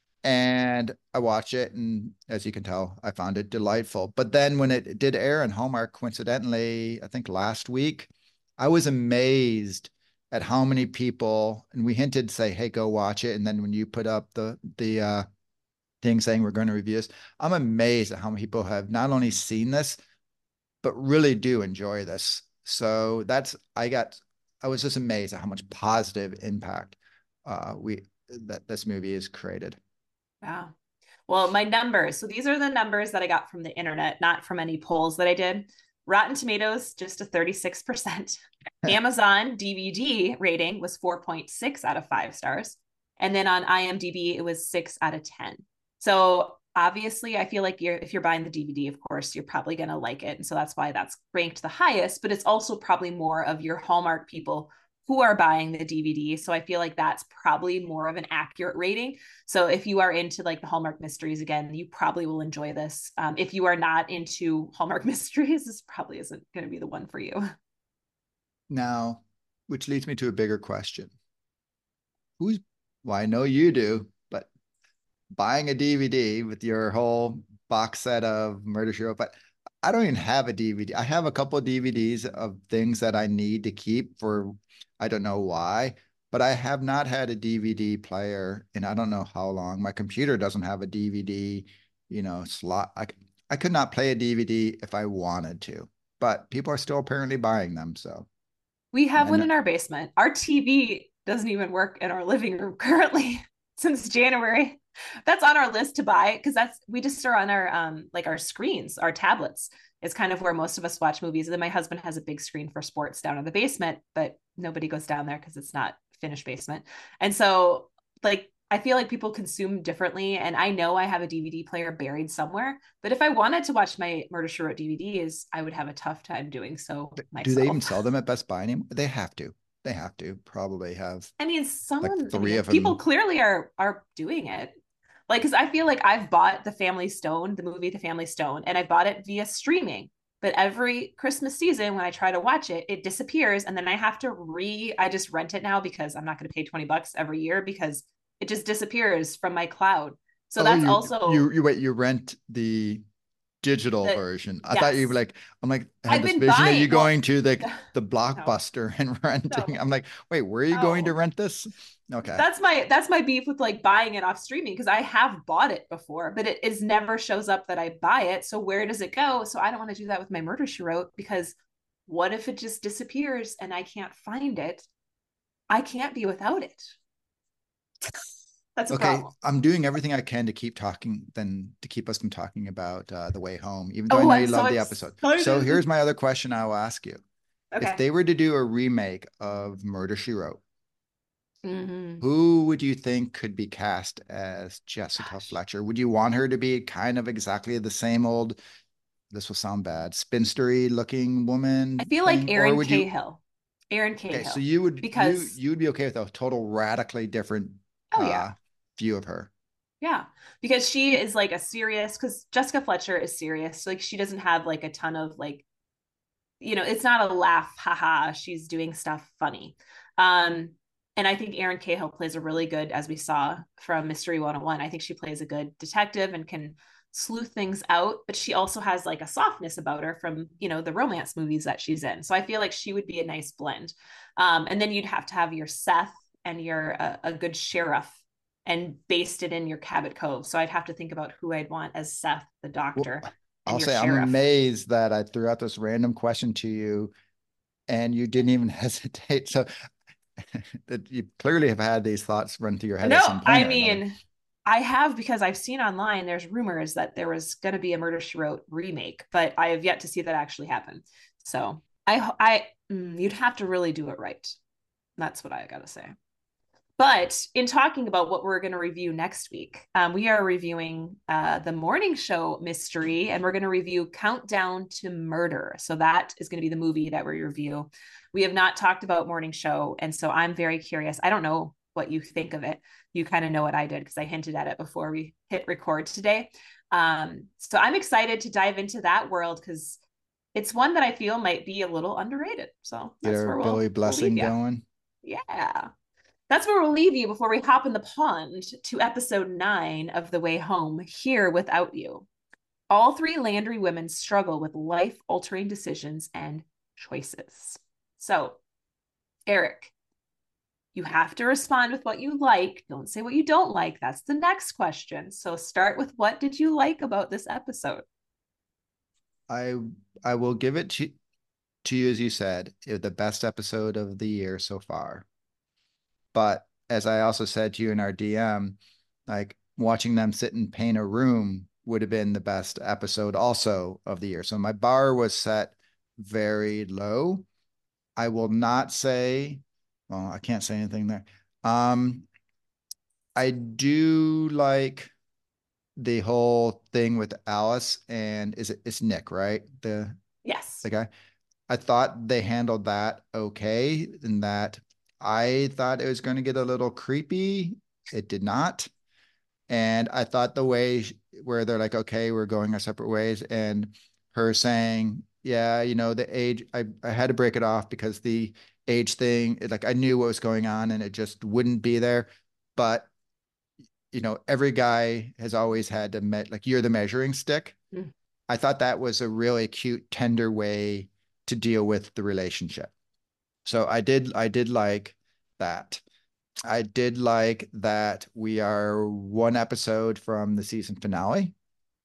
[SPEAKER 1] And I watched it, and as you can tell, I found it delightful. But then when it did air in Hallmark, coincidentally, I think last week, I was amazed at how many people, and we hinted, say, hey, go watch it. And then when you put up the the uh, thing saying we're going to review this, I'm amazed at how many people have not only seen this, but really do enjoy this. So that's I got I was just amazed at how much positive impact uh, we that this movie has created.
[SPEAKER 2] Wow. Well, my numbers. So these are the numbers that I got from the internet, not from any polls that I did. Rotten Tomatoes, just a thirty-six percent. Amazon D V D rating was four point six out of five stars. And then on IMDb, it was six out of ten. So obviously, I feel like you're if you're buying the D V D, of course, you're probably going to like it. And so that's why that's ranked the highest, but it's also probably more of your Hallmark people who are buying the D V D. So I feel like that's probably more of an accurate rating. So if you are into like the Hallmark mysteries, again, you probably will enjoy this. Um, if you are not into Hallmark mysteries, this probably isn't going to be the one for you.
[SPEAKER 1] Now, which leads me to a bigger question. Who's, well, I know you do, but buying a D V D with your whole box set of Murder She Wrote, but I don't even have a D V D. I have a couple of D V Ds of things that I need to keep for, I don't know why, but I have not had a D V D player in I don't know how long. My computer doesn't have a D V D, you know, slot. I, I could not play a D V D if I wanted to, but people are still apparently buying them. So,
[SPEAKER 2] We have one
[SPEAKER 1] and
[SPEAKER 2] in our basement. Our T V doesn't even work in our living room currently since January. That's on our list to buy because that's we just are on our um like our screens, our tablets. It's kind of where most of us watch movies. And then my husband has a big screen for sports down in the basement, but nobody goes down there because it's not finished basement. And so like I feel like people consume differently. And I know I have a D V D player buried somewhere, but if I wanted to watch my Murder She Wrote D V Ds, I would have a tough time doing so
[SPEAKER 1] do they even
[SPEAKER 2] myself.
[SPEAKER 1] sell them at Best Buy anymore? They have to. They have to probably have
[SPEAKER 2] I mean,
[SPEAKER 1] like
[SPEAKER 2] someone, I
[SPEAKER 1] three
[SPEAKER 2] mean,
[SPEAKER 1] of
[SPEAKER 2] people
[SPEAKER 1] them.
[SPEAKER 2] clearly are are doing it. Like, because I feel like I've bought The Family Stone, the movie The Family Stone, and I bought it via streaming. But every Christmas season, when I try to watch it, it disappears, and then I have to re. I just rent it now because I'm not going to pay twenty bucks every year because it just disappears from my cloud. So
[SPEAKER 1] Oh,
[SPEAKER 2] that's
[SPEAKER 1] you
[SPEAKER 2] also
[SPEAKER 1] you you wait, you rent the digital
[SPEAKER 2] the
[SPEAKER 1] version. I thought you were
[SPEAKER 2] yes.
[SPEAKER 1] like, I'm like, I had
[SPEAKER 2] I've
[SPEAKER 1] this
[SPEAKER 2] been
[SPEAKER 1] vision of you
[SPEAKER 2] buying. Well,
[SPEAKER 1] going to the the
[SPEAKER 2] no,
[SPEAKER 1] Blockbuster and renting.
[SPEAKER 2] no,
[SPEAKER 1] I'm like, wait, where are you going to
[SPEAKER 2] no.
[SPEAKER 1] rent this? Okay.
[SPEAKER 2] That's my that's my beef with like buying it off streaming because I have bought it before, but it is never shows up that I buy it. So where does it go? So I don't want to do that with my Murder She Wrote because what if it just disappears and I can't find it? I can't be without it. That's a
[SPEAKER 1] Okay,
[SPEAKER 2] problem.
[SPEAKER 1] I'm doing everything I can to keep talking, then to keep us from talking about uh, The Way Home, even though I
[SPEAKER 2] Oh,
[SPEAKER 1] know
[SPEAKER 2] I'm
[SPEAKER 1] you
[SPEAKER 2] so
[SPEAKER 1] love the episode. So
[SPEAKER 2] excited.
[SPEAKER 1] here's my other question I will ask you. If
[SPEAKER 2] Okay.
[SPEAKER 1] they were to do a remake of Murder, She Wrote,
[SPEAKER 2] Mm-hmm.
[SPEAKER 1] who would you think could be cast as Jessica
[SPEAKER 2] Gosh.
[SPEAKER 1] Fletcher? Would you want her to be kind of exactly the same old, this will sound bad, spinstery looking
[SPEAKER 2] I
[SPEAKER 1] woman
[SPEAKER 2] feel like
[SPEAKER 1] thing? Or
[SPEAKER 2] Erin
[SPEAKER 1] would you,
[SPEAKER 2] Cahill. Erin
[SPEAKER 1] okay, so
[SPEAKER 2] Cahill.
[SPEAKER 1] you would, you,
[SPEAKER 2] Because
[SPEAKER 1] you would be okay with a total radically different
[SPEAKER 2] oh yeah.
[SPEAKER 1] uh, view of her.
[SPEAKER 2] Yeah, because she is like a serious because Jessica Fletcher is serious. Like she doesn't have like a ton of like, you know, it's not a laugh, haha. She's doing stuff funny. Um, And I think Erin Cahill plays a really good, as we saw from Mystery one oh one, I think she plays a good detective and can sleuth things out, but she also has like a softness about her from, you know, the romance movies that she's in. So I feel like she would be a nice blend. Um, and then you'd have to have your Seth and your uh, a good sheriff and based it in your Cabot Cove. So I'd have to think about who I'd want as Seth, the
[SPEAKER 1] Well,
[SPEAKER 2] doctor, and
[SPEAKER 1] I'll
[SPEAKER 2] your
[SPEAKER 1] say I'm
[SPEAKER 2] sheriff.
[SPEAKER 1] amazed that I threw out this random question to you and you didn't even hesitate. So that you clearly have had these thoughts run through your head at
[SPEAKER 2] No,
[SPEAKER 1] some point
[SPEAKER 2] I
[SPEAKER 1] or another.
[SPEAKER 2] mean, I have because I've seen online there's rumors that there was going to be a Murder She Wrote remake, but I have yet to see that actually happen. So I, I, mm, you'd have to really do it right. That's what I got to say. But in talking about what we're going to review next week, um, we are reviewing uh, the morning show mystery, and we're going to review Countdown to Murder. So that is going to be the movie that we review. We have not talked about morning show, and so I'm very curious. I don't know what you think of it. You kind of know what I did because I hinted at it before we hit record today. Um, so I'm excited to dive into that world because it's one that I feel might be a little underrated. So
[SPEAKER 1] Get
[SPEAKER 2] that's
[SPEAKER 1] our
[SPEAKER 2] where
[SPEAKER 1] Billy
[SPEAKER 2] we'll, we'll leave
[SPEAKER 1] Blessing
[SPEAKER 2] you.
[SPEAKER 1] going.
[SPEAKER 2] Yeah. That's where we'll leave you before we hop in the pond to episode nine of The Way Home, Here Without You. All three Landry women struggle with life-altering decisions and choices. So, Eric, you have to respond with what you like. Don't say what you don't like. That's the next question. So start with what did you like about this episode?
[SPEAKER 1] I I will give it to, to you as you said, it was the best episode of the year so far. But as I also said to you in our D M, like watching them sit and paint a room would have been the best episode also of the year. So my bar was set very low. I will not say, well, I can't say anything there. Um, I do like the whole thing with Alice and is it it's Nick, right? The
[SPEAKER 2] Yes.
[SPEAKER 1] the guy. I thought they handled that okay, in that I thought it was going to get a little creepy. It did not. And I thought the way where they're like, okay, we're going our separate ways, and her saying, yeah, you know, the age, I, I had to break it off because the age thing, it, like I knew what was going on and it just wouldn't be there. But, you know, every guy has always had to, me- like, you're the measuring stick.
[SPEAKER 2] Mm.
[SPEAKER 1] I thought that was a really cute, tender way to deal with the relationship. So I did, I did like that. I did like that we are one episode from the season finale.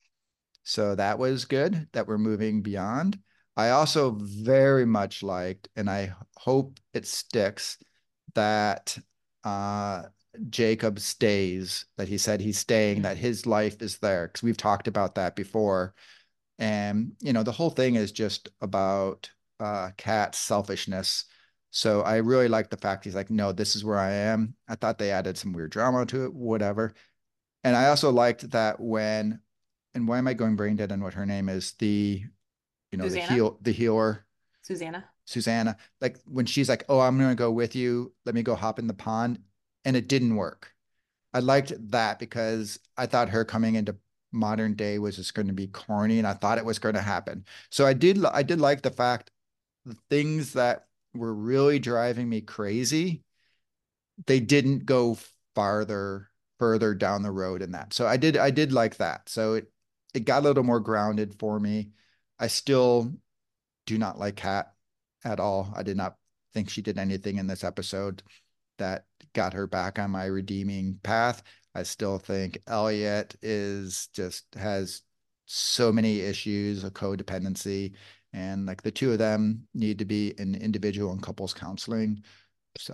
[SPEAKER 1] So that was good that we're moving beyond. I also very much liked, and I hope it sticks, that uh, Jacob stays, that he said he's staying, that his life is there. Because we've talked about that before. And, you know, the whole thing is just about uh, Kat's selfishness. So I really like the fact he's like, no, this is where I am. I thought they added some weird drama to it, whatever. And I also liked that when, and why am I going brain dead on what her name is? The, you know, the
[SPEAKER 2] Susanna?
[SPEAKER 1] heal, the healer,
[SPEAKER 2] Susanna.
[SPEAKER 1] Susanna, like when she's like, oh, I'm going to go with you. Let me go hop in the pond. And it didn't work. I liked that because I thought her coming into modern day was just going to be corny and I thought it was going to happen. So I did I did like the fact the things that were really driving me crazy, they didn't go farther further down the road in that. So I did I did like that. So it it got a little more grounded for me. I still do not like Kat at all. I did not think she did anything in this episode that got her back on my redeeming path. I still think Elliot is just has so many issues of codependency, and like the two of them need to be in individual and couples counseling. So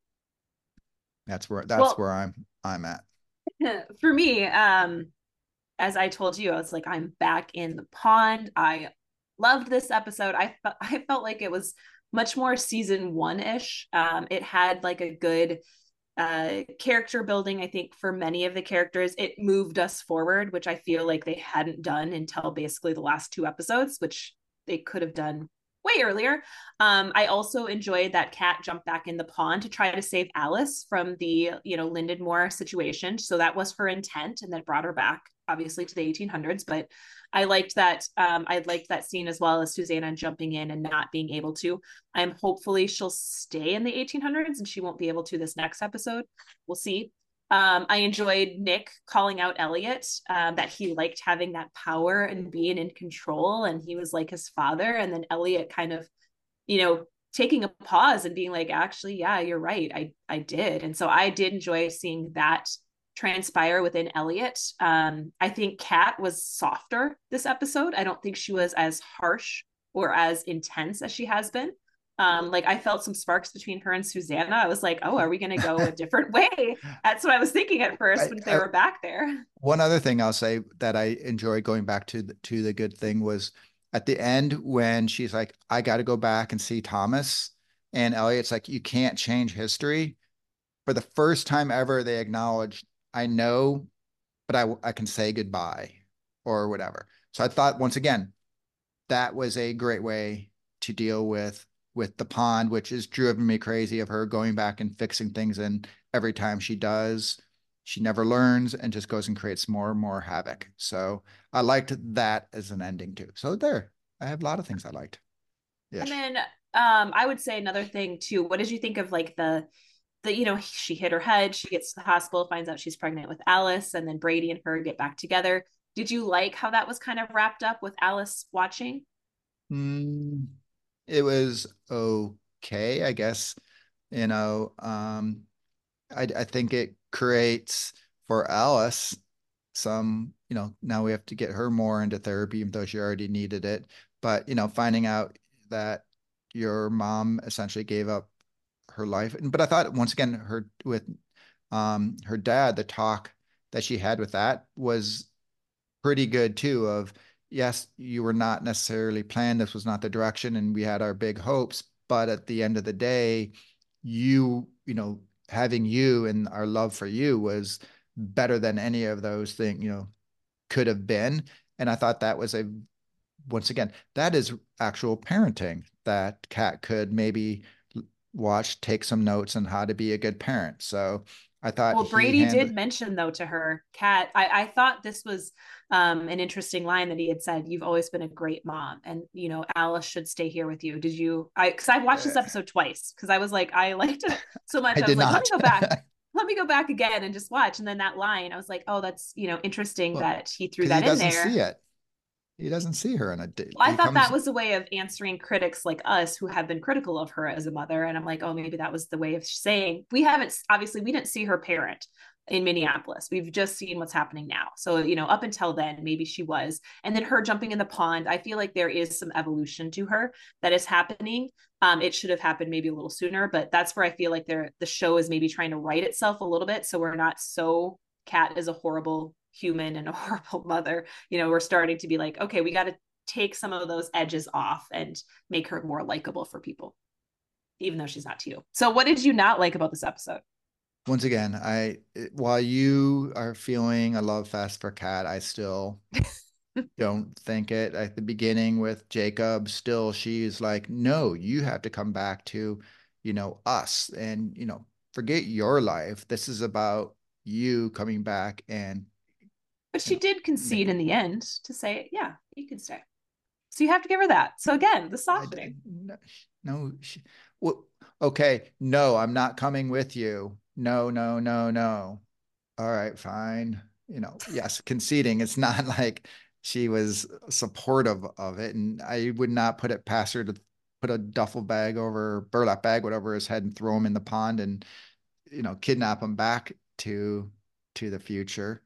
[SPEAKER 1] that's where that's
[SPEAKER 2] Well,
[SPEAKER 1] where I'm I'm at.
[SPEAKER 2] for me, um, as I told you, I was like, I'm back in the pond. I loved this episode. I felt I felt like it was much more season one ish. Um, it had like a good uh, character building. I think for many of the characters, it moved us forward, which I feel like they hadn't done until basically the last two episodes, which they could have done way earlier. Um, I also enjoyed that Kat jumped back in the pond to try to save Alice from the, you know, Lyndon Moore situation. So that was her intent, and then brought her back obviously to the eighteen hundreds, but I liked that. Um, I liked that scene as well as Susanna jumping in and not being able to. I'm hopefully she'll stay in the eighteen hundreds and she won't be able to this next episode. We'll see. Um, I enjoyed Nick calling out Elliot, um, that he liked having that power and being in control, and he was like his father. And then Elliot kind of, you know, taking a pause and being like, actually, yeah, you're right. I, I did. And so I did enjoy seeing that transpire within Elliot. Um, I think Kat was softer this episode. I don't think she was as harsh or as intense as she has been. Um, like I felt some sparks between her and Susanna. I was like, oh, are we going to go a different way? That's what I was thinking at first
[SPEAKER 1] I,
[SPEAKER 2] when they
[SPEAKER 1] I,
[SPEAKER 2] were back there.
[SPEAKER 1] One other thing I'll say that I enjoyed going back to the, to the good thing was at the end when she's like, I got to go back and see Thomas. And Elliot's like, you can't change history. For the first time ever, they acknowledged, I know, but I, I can say goodbye or whatever. So I thought, once again, that was a great way to deal with with the pond, which has driven me crazy of her going back and fixing things. And every time she does, she never learns and just goes and creates more and more havoc. So I liked that as an ending too. So there, I have a lot of things I liked.
[SPEAKER 2] Yes. And then um, I would say another thing too. What did you think of like the the, you know, she hit her head, she gets to the hospital, finds out she's pregnant with Alice, and then Brady and her get back together. Did you like how that was kind of wrapped up with Alice watching?
[SPEAKER 1] Mm, it was okay, I guess. You know, um, I, I think it creates for Alice some, you know, now we have to get her more into therapy, even though she already needed it. But, you know, finding out that your mom essentially gave up her life. But I thought once again, her with um her dad, the talk that she had with that was pretty good too. Of yes, you were not necessarily planned. This was not the direction, and we had our big hopes. But at the end of the day, you, you know, having you and our love for you was better than any of those things, you know, could have been. And I thought that was a, once again, that is actual parenting that Kat could maybe watch, take some notes on how to be a good parent. So I thought
[SPEAKER 2] well,
[SPEAKER 1] he
[SPEAKER 2] Brady
[SPEAKER 1] handled.
[SPEAKER 2] did mention though to her, Kat, I, I thought this was um, an interesting line that he had said, you've always been a great mom. And, you know, Alice should stay here with you. Did you, I, cause I've watched this episode twice cause I was like, I liked it so much.
[SPEAKER 1] I,
[SPEAKER 2] I
[SPEAKER 1] did
[SPEAKER 2] was like,
[SPEAKER 1] not.
[SPEAKER 2] let me go back. Let me go back again and just watch. And then that line, I was like, oh, that's, you know, interesting
[SPEAKER 1] Well,
[SPEAKER 2] that he threw
[SPEAKER 1] he
[SPEAKER 2] that in
[SPEAKER 1] doesn't
[SPEAKER 2] there.
[SPEAKER 1] see it. He doesn't see her in a date.
[SPEAKER 2] Well, I
[SPEAKER 1] he
[SPEAKER 2] thought
[SPEAKER 1] comes...
[SPEAKER 2] that was a way of answering critics like us who have been critical of her as a mother. And I'm like, oh, maybe that was the way of saying, we haven't, obviously, we didn't see her parent in Minneapolis. We've just seen what's happening now. So, you know, up until then, maybe she was. And then her jumping in the pond, I feel like there is some evolution to her that is happening. Um, it should have happened maybe a little sooner, but that's where I feel like there the show is maybe trying to right itself a little bit. So we're not so Kat is a horrible human and a horrible mother. You know, we're starting to be like, okay, we got to take some of those edges off and make her more likable for people, even though she's not to you. So what did you not like about this episode?
[SPEAKER 1] Once again, I while you are feeling a love fest for Kat, I still don't think it. At the beginning with Jacob, still she's like, no, you have to come back to, you know, us and, you know, forget your life. This is about you coming back. And
[SPEAKER 2] but she did concede in the end to say, yeah, you can stay. So you have to give her that. So again, the softening.
[SPEAKER 1] No, no she, well, okay, no, I'm not coming with you. No, no, no, no. All right, fine. You know, yes, conceding. It's not like she was supportive of it. And I would not put it past her to put a duffel bag over, burlap bag, whatever, his head and throw him in the pond and, you know, kidnap him back to to the future.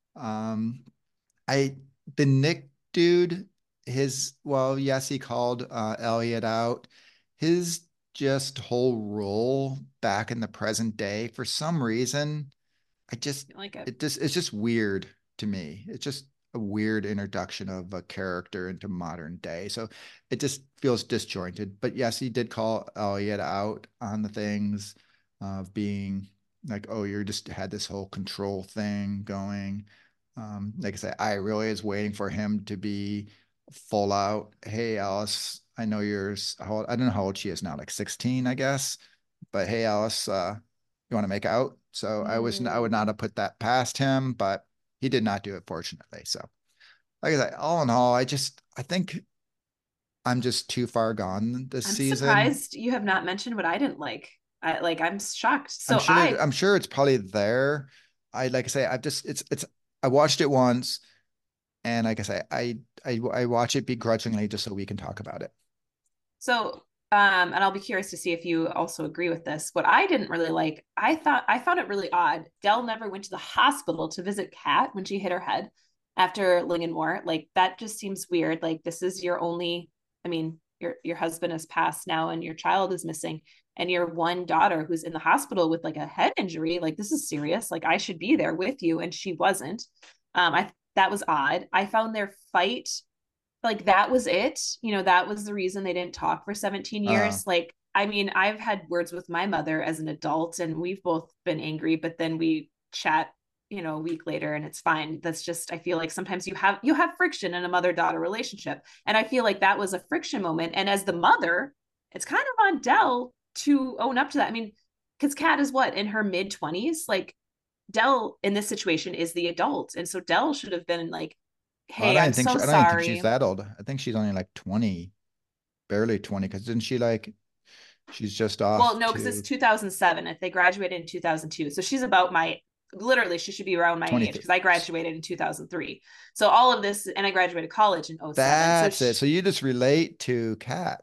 [SPEAKER 1] Um, I the Nick dude, his well, yes, he called uh, Elliot out. His just whole role back in the present day, for some reason, I just
[SPEAKER 2] like it.
[SPEAKER 1] it just it's just weird to me. It's just a weird introduction of a character into modern day. So it just feels disjointed. But yes, he did call Elliot out on the things of being like, oh, you're just had this whole control thing going. Um, like I said, I really was waiting for him to be full out. Hey, Alice, I know you're, how old, I don't know how old she is now, like sixteen, I guess. But hey, Alice, uh, you want to make out? So mm. I was, I would not have put that past him, but he did not do it, fortunately. So, like I said, all in all, I just I think I'm just too far gone this
[SPEAKER 2] I'm
[SPEAKER 1] season.
[SPEAKER 2] surprised you have not mentioned what I didn't like. I like I'm shocked.
[SPEAKER 1] I'm
[SPEAKER 2] So
[SPEAKER 1] sure
[SPEAKER 2] I
[SPEAKER 1] I'm sure it's probably there. I like I say, I've just it's it's I watched it once, and like I say, I I I watch it begrudgingly just so we can talk about it.
[SPEAKER 2] so um and I'll be curious to see if you also agree with this. What I didn't really like, I thought I found it really odd. Dell never went to the hospital to visit Kat when she hit her head after Linganmore. Like that just seems weird. Like this is your only, I mean, your your husband has passed now and your child is missing and your one daughter who's in the hospital with like a head injury. Like this is serious. Like I should be there with you and she wasn't. Um I That was odd. I found their fight like that was it. You know, that was the reason they didn't talk for seventeen
[SPEAKER 1] Uh,
[SPEAKER 2] years. Like, I mean, I've had words with my mother as an adult and we've both been angry, but then we chat, you know, a week later and it's fine. That's just, I feel like sometimes you have you have friction in a mother-daughter relationship. And I feel like that was a friction moment. And as the mother, it's kind of on Dell to own up to that. I mean, because Kat is what, in her mid twenties? Like Dell in this situation is the adult. And so Dell should have been like,
[SPEAKER 1] well, I
[SPEAKER 2] hey,
[SPEAKER 1] don't
[SPEAKER 2] I'm
[SPEAKER 1] even think
[SPEAKER 2] so
[SPEAKER 1] she, I don't even think she's
[SPEAKER 2] sorry.
[SPEAKER 1] that old. I think she's only like twenty, barely twenty, because didn't she like she's just
[SPEAKER 2] Well,
[SPEAKER 1] off
[SPEAKER 2] no, because it's
[SPEAKER 1] to
[SPEAKER 2] two thousand seven. If they graduated in two thousand two. So she's about my, literally, she should be around my age
[SPEAKER 1] twenty-three.
[SPEAKER 2] because I graduated in two thousand three. So all of this, and I graduated college in oh seven. So
[SPEAKER 1] That's it.
[SPEAKER 2] she,
[SPEAKER 1] So you just relate to Kat.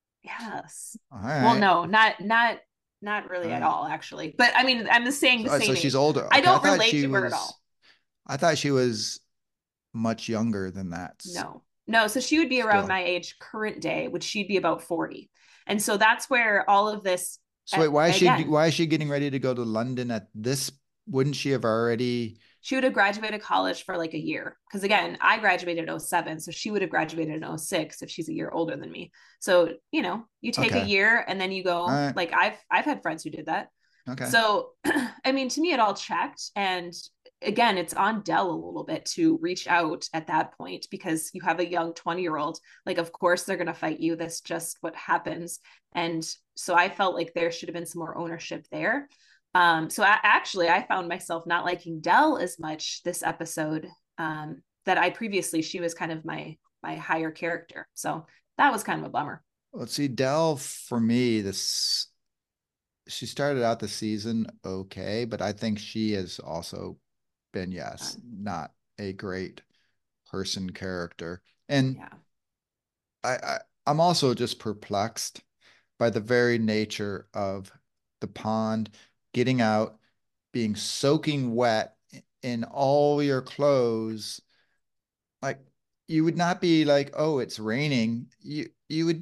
[SPEAKER 2] yes.
[SPEAKER 1] All
[SPEAKER 2] Well,
[SPEAKER 1] right.
[SPEAKER 2] no, not, not, not
[SPEAKER 1] All
[SPEAKER 2] really at
[SPEAKER 1] right.
[SPEAKER 2] all, actually. But I mean, I'm the saying the
[SPEAKER 1] So, so
[SPEAKER 2] same
[SPEAKER 1] she's
[SPEAKER 2] age.
[SPEAKER 1] older.
[SPEAKER 2] I
[SPEAKER 1] Okay. I
[SPEAKER 2] don't
[SPEAKER 1] thought
[SPEAKER 2] relate
[SPEAKER 1] she
[SPEAKER 2] to her at
[SPEAKER 1] was
[SPEAKER 2] all.
[SPEAKER 1] I thought she was much younger than that.
[SPEAKER 2] No, no. So she would be around
[SPEAKER 1] Still.
[SPEAKER 2] my age current day, which she'd be about forty. And so that's where all of this,
[SPEAKER 1] So wait, why is she
[SPEAKER 2] again,
[SPEAKER 1] why is she getting ready to go to London at this? Wouldn't she have already?
[SPEAKER 2] she would have graduated college for like a year. Because again, I graduated in oh seven. So she would have graduated in oh six if she's a year older than me. So, you know, you take a
[SPEAKER 1] Okay.
[SPEAKER 2] year and then you
[SPEAKER 1] All
[SPEAKER 2] go,
[SPEAKER 1] right.
[SPEAKER 2] like I've I've had friends who did that.
[SPEAKER 1] Okay.
[SPEAKER 2] So I mean, to me, it all checked. And again, it's on Dell a little bit to reach out at that point because you have a young twenty year old. Like, of course, they're going to fight you. That's just what happens. And so I felt like there should have been some more ownership there. Um, so I, actually, I found myself not liking Dell as much this episode um, that I previously. She was kind of my my higher character. So that was kind of a bummer.
[SPEAKER 1] Let's see. Dell for me, this she started out the season okay, but I think she has also been, yes,
[SPEAKER 2] Um,
[SPEAKER 1] not a great person character. And
[SPEAKER 2] yeah.
[SPEAKER 1] I, I I'm also just perplexed by the very nature of the pond, getting out, being soaking wet in all your clothes. Like you would not be like, oh, it's raining. You you would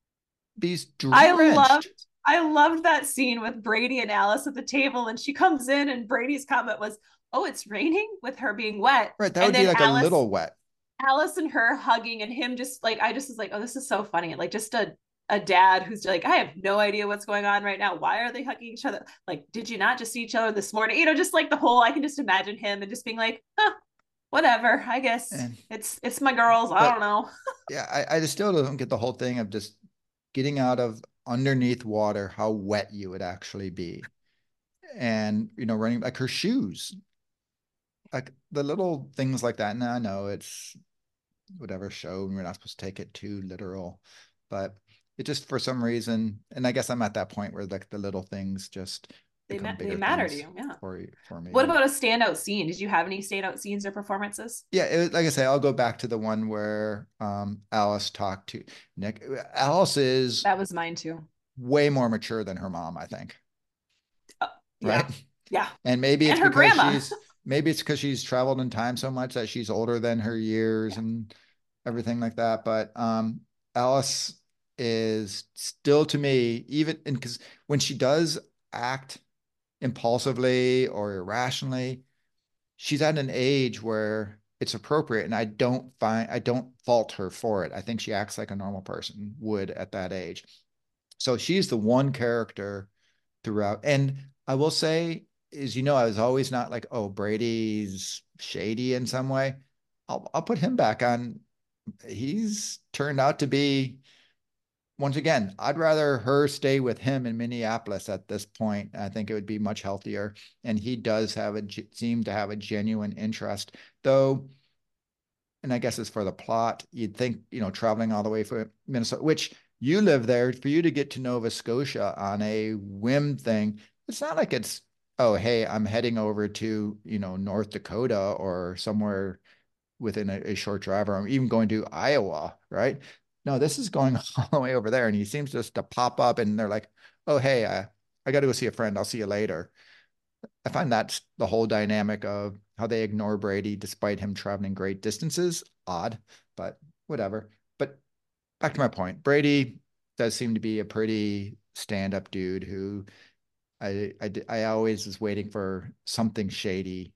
[SPEAKER 1] be
[SPEAKER 2] I loved
[SPEAKER 1] drenched.
[SPEAKER 2] I loved that scene with Brady and Alice at the table, and she comes in, and Brady's comment was, "Oh, it's raining," with her being wet,
[SPEAKER 1] Right. That
[SPEAKER 2] and
[SPEAKER 1] would be
[SPEAKER 2] then
[SPEAKER 1] like a
[SPEAKER 2] Alice,
[SPEAKER 1] little wet.
[SPEAKER 2] Alice and her hugging, and him just like I just was like, "Oh, this is so funny!" Like just a a dad who's like, "I have no idea what's going on right now. Why are they hugging each other? Like, did you not just see each other this morning?" You know, just like the whole. I can just imagine him and just being like, huh, "Whatever. I guess
[SPEAKER 1] And
[SPEAKER 2] it's it's my girls. I don't
[SPEAKER 1] but
[SPEAKER 2] know."
[SPEAKER 1] yeah, I, I just still don't get the whole thing of just getting out of underneath water, how wet you would actually be. And you know, running like her shoes, like the little things like that. And I know it's whatever show, and we're not supposed to take it too literal, but it just for some reason, and I guess I'm at that point where like the little things just
[SPEAKER 2] They
[SPEAKER 1] become
[SPEAKER 2] ma- they
[SPEAKER 1] bigger
[SPEAKER 2] matter to
[SPEAKER 1] things
[SPEAKER 2] you, yeah.
[SPEAKER 1] for for me.
[SPEAKER 2] What
[SPEAKER 1] And
[SPEAKER 2] about a standout scene? Did you have any standout scenes or performances?
[SPEAKER 1] yeah, it, like I say, I'll go back to the one where um, Alice talked to Nick. Alice is
[SPEAKER 2] That was mine too.
[SPEAKER 1] way more mature than her mom, I think.
[SPEAKER 2] Uh,
[SPEAKER 1] Right.
[SPEAKER 2] yeah, yeah,
[SPEAKER 1] And maybe it's
[SPEAKER 2] and her
[SPEAKER 1] because
[SPEAKER 2] grandma.
[SPEAKER 1] she's maybe it's because she's traveled in time so much that she's older than her years
[SPEAKER 2] Yeah,
[SPEAKER 1] and everything like that. But um, Alice is still to me, even because when she does act impulsively or irrationally, she's at an age where it's appropriate. And I don't find I don't fault her for it. I think she acts like a normal person would at that age. So she's the one character throughout. And I will say, is you know, I was always not like, oh, Brady's shady in some way. I'll I'll put him back on. He's turned out to be once again, I'd rather her stay with him in Minneapolis at this point. I think it would be much healthier. And he does have a seem to have a genuine interest, though. And I guess it's for the plot. You'd think, you know, traveling all the way from Minnesota, which you live there, for you to get to Nova Scotia on a whim thing. It's not like it's, oh, hey, I'm heading over to, you know, North Dakota or somewhere within a, a short drive, or I'm even going to Iowa, right? No, this is going all the way over there. And he seems just to pop up and they're like, oh, hey, I, I got to go see a friend. I'll see you later. I find that's the whole dynamic of how they ignore Brady despite him traveling great distances. Odd, but whatever. But back to my point, Brady does seem to be a pretty stand-up dude who I, I, I always was waiting for something shady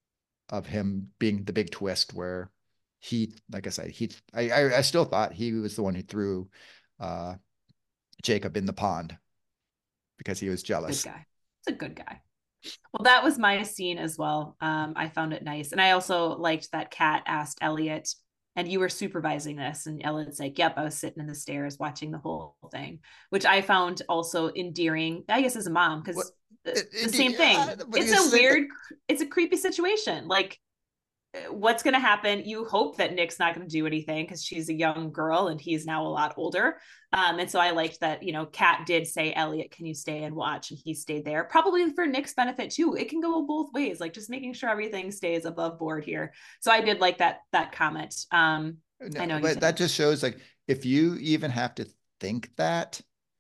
[SPEAKER 1] of him being the big twist where he, like I said, he, I, I, I still thought he was the one who threw uh, Jacob in the pond because he was jealous.
[SPEAKER 2] Good guy. It's a good guy. Well, that was my scene as well. Um, I found it nice. And I also liked that Kat asked Elliot, and you were supervising this. And Elliot's like, yep, I was sitting in the stairs watching the whole thing, which I found also endearing, I guess, as a mom, because the, the same thing. Yeah, it's a weird, it's a creepy situation. Like, what's going to happen? You hope that Nick's not going to do anything because she's a young girl and he's now a lot older. Um, and so I liked that, you know, Kat did say, Elliot, can you stay and watch? And he stayed there, probably for Nick's benefit too. It can go both ways, like just making sure everything stays above board here. So I did like that, that comment. Um,
[SPEAKER 1] no,
[SPEAKER 2] I know,
[SPEAKER 1] but that just shows, like, if you even have to think that,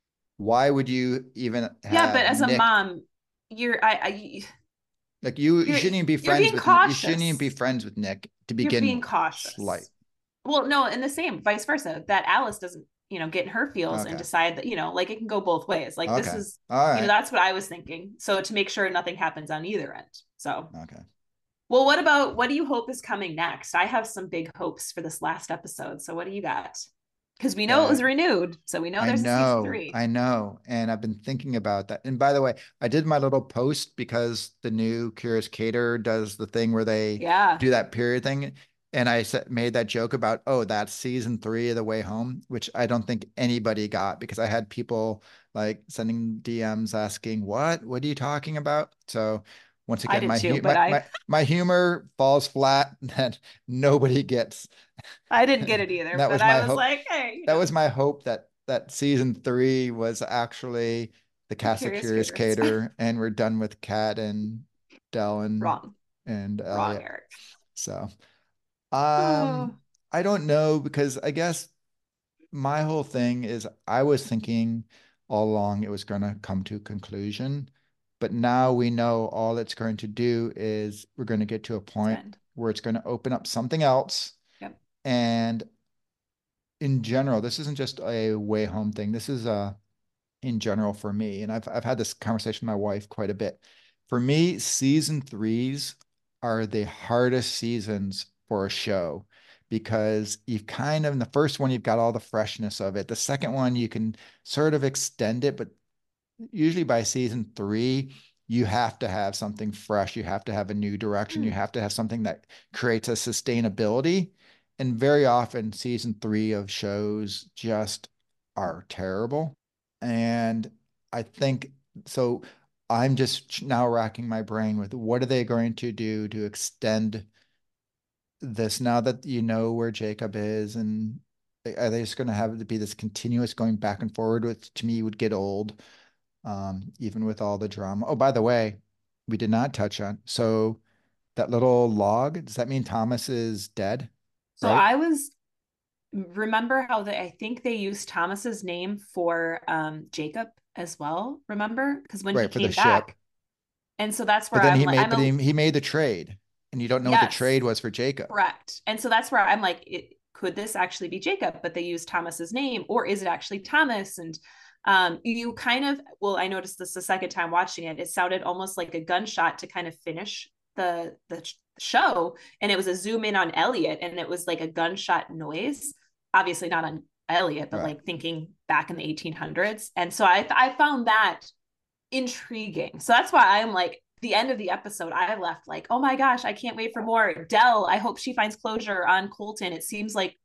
[SPEAKER 1] why would you even have
[SPEAKER 2] yeah, but as
[SPEAKER 1] Nick...
[SPEAKER 2] a mom, you're, I, I
[SPEAKER 1] Like you, you shouldn't even be friends with
[SPEAKER 2] cautious.
[SPEAKER 1] You shouldn't even be friends with Nick to begin.
[SPEAKER 2] You're being cautious.
[SPEAKER 1] Slight.
[SPEAKER 2] Well, no, and the same, vice versa. That Alice doesn't, you know, get in her feels okay. and decide that, you know, like it can go both ways. Like okay. this is, right. you know, that's what I was thinking. So to make sure nothing happens on either end. So
[SPEAKER 1] okay.
[SPEAKER 2] Well, what about what do you hope is coming next? I have some big hopes for this last episode. So what do you got? Because we know yeah. it was renewed. So we know there's
[SPEAKER 1] I know,
[SPEAKER 2] a season three.
[SPEAKER 1] I know. And I've been thinking about that. And by the way, I did my little post because the new Curious Cater does the thing where they
[SPEAKER 2] yeah.
[SPEAKER 1] do that period thing. And I said, made that joke about, oh, that's season three of The Way Home, which I don't think anybody got because I had people like sending D Ms asking, what? What are you talking about? So once again, my, too, my, I... my, my humor falls flat that nobody gets.
[SPEAKER 2] I didn't get it either, that but was I was hope. like, hey.
[SPEAKER 1] That know. was my hope that that season three was actually the cast of Curious Cater and we're done with Kat and Del and
[SPEAKER 2] Wrong.
[SPEAKER 1] And Elliot.
[SPEAKER 2] Wrong, Eric.
[SPEAKER 1] So um oh. I don't know, because I guess my whole thing is I was thinking all along it was going to come to a conclusion, but now we know all it's going to do is we're going to get to a point Spend. where it's going to open up something else.
[SPEAKER 2] Yep.
[SPEAKER 1] And in general, this isn't just a Way Home thing. This is uh in general for me. And I've I've had this conversation with my wife quite a bit. For me, season threes are the hardest seasons for a show because you've kind of, in the first one, you've got all the freshness of it. The second one, you can sort of extend it, but usually by season three, you have to have something fresh. You have to have a new direction. Mm. You have to have something that creates a sustainability. And very often season three of shows just are terrible. And I think, so I'm just now racking my brain with what are they going to do to extend this now that you know where Jacob is, and are they just going to have it be this continuous going back and forward, which to me would get old, um, even with all the drama. Oh, by the way, we did not touch on, so that little log, does that mean Thomas is dead?
[SPEAKER 2] So right? I was, remember how they, I think they used Thomas's name for um, Jacob as well, remember? Because when right, he came back. Ship. And so that's where
[SPEAKER 1] but then
[SPEAKER 2] I'm
[SPEAKER 1] he
[SPEAKER 2] like,
[SPEAKER 1] made,
[SPEAKER 2] I'm
[SPEAKER 1] but
[SPEAKER 2] a,
[SPEAKER 1] he, he made the trade, and you don't know yes, what the trade was for Jacob.
[SPEAKER 2] Correct. And so that's where I'm like, it, could this actually be Jacob? But they used Thomas's name, or is it actually Thomas? And um, you kind of, well, I noticed this the second time watching it, it sounded almost like a gunshot to kind of finish the the show, and it was a zoom in on Elliot, and it was like a gunshot noise, obviously not on Elliot, but right. like thinking back in the eighteen hundreds. And so I I found that intriguing. So that's why I'm like, the end of the episode, I left like, oh my gosh, I can't wait for more. Del, I hope she finds closure on Colton. It seems like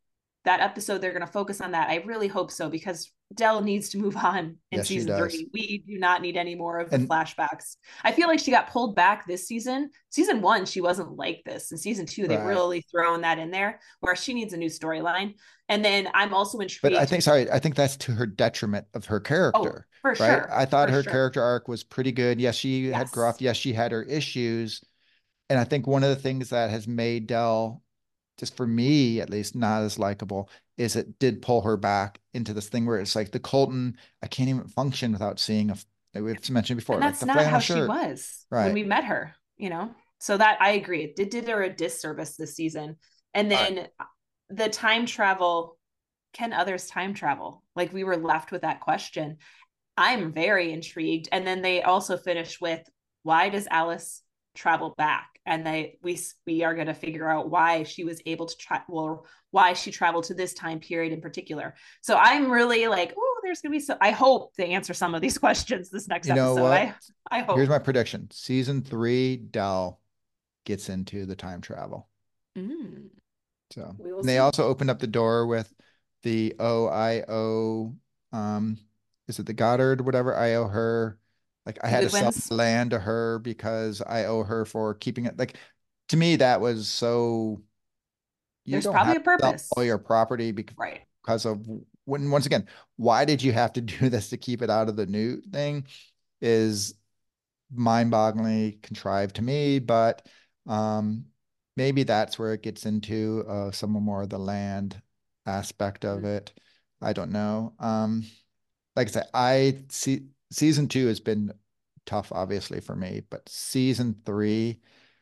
[SPEAKER 2] that episode they're going to focus on that. I really hope so, because Del needs to move on in
[SPEAKER 1] Yes, she
[SPEAKER 2] season
[SPEAKER 1] does.
[SPEAKER 2] three. We do not need any more of the
[SPEAKER 1] And-
[SPEAKER 2] flashbacks. I feel like she got pulled back this season. Season one, she wasn't like this. In season two, they've
[SPEAKER 1] Right.
[SPEAKER 2] really thrown that in there, where she needs a new storyline. And then I'm also intrigued.
[SPEAKER 1] But I think, sorry, I think that's to her detriment of her character.
[SPEAKER 2] Oh, for
[SPEAKER 1] right?
[SPEAKER 2] sure.
[SPEAKER 1] I thought
[SPEAKER 2] for
[SPEAKER 1] her
[SPEAKER 2] sure.
[SPEAKER 1] character arc was pretty good. Yes, she had
[SPEAKER 2] Yes.
[SPEAKER 1] gruff. Yes, she had her issues. And I think one of the things that has made Del, just for me at least, not as likable, is it did pull her back into this thing where it's like the Colton, I can't even function without seeing a, we've mentioned before,
[SPEAKER 2] And
[SPEAKER 1] like
[SPEAKER 2] that's
[SPEAKER 1] the
[SPEAKER 2] not
[SPEAKER 1] flannel
[SPEAKER 2] how
[SPEAKER 1] shirt.
[SPEAKER 2] she was
[SPEAKER 1] Right.
[SPEAKER 2] when we met her, you know? So that, I agree. It did, did her a disservice this season. And then
[SPEAKER 1] Right.
[SPEAKER 2] the time travel, can others time travel? Like, we were left with that question. I'm very intrigued. And then they also finish with, why does Alice travel back? And they we we are going to figure out why she was able to try, well, why she traveled to this time period in particular. So I'm really like, oh, there's going to be so. I hope they answer some of these questions this next
[SPEAKER 1] You know
[SPEAKER 2] episode.
[SPEAKER 1] what?
[SPEAKER 2] I I hope.
[SPEAKER 1] Here's my prediction. Season three, Del gets into the time travel.
[SPEAKER 2] Mm.
[SPEAKER 1] So
[SPEAKER 2] We will
[SPEAKER 1] and they
[SPEAKER 2] see.
[SPEAKER 1] also opened up the door with the O I O, um, is it the Goddard, whatever? I owe her. Like I had to sell
[SPEAKER 2] Goodwins.
[SPEAKER 1] land to her because I owe her for keeping it. Like to me, that was so. You
[SPEAKER 2] There's
[SPEAKER 1] don't
[SPEAKER 2] probably
[SPEAKER 1] have
[SPEAKER 2] a
[SPEAKER 1] to sell
[SPEAKER 2] purpose.
[SPEAKER 1] all your property because
[SPEAKER 2] Right.
[SPEAKER 1] because of when once again, why did you have to do this to keep it out of the new thing? Is mind-bogglingly contrived to me, but um, maybe that's where it gets into uh, some more of the land aspect of it. I don't know. Um, like I said, I see season two has been tough, obviously for me, but season three,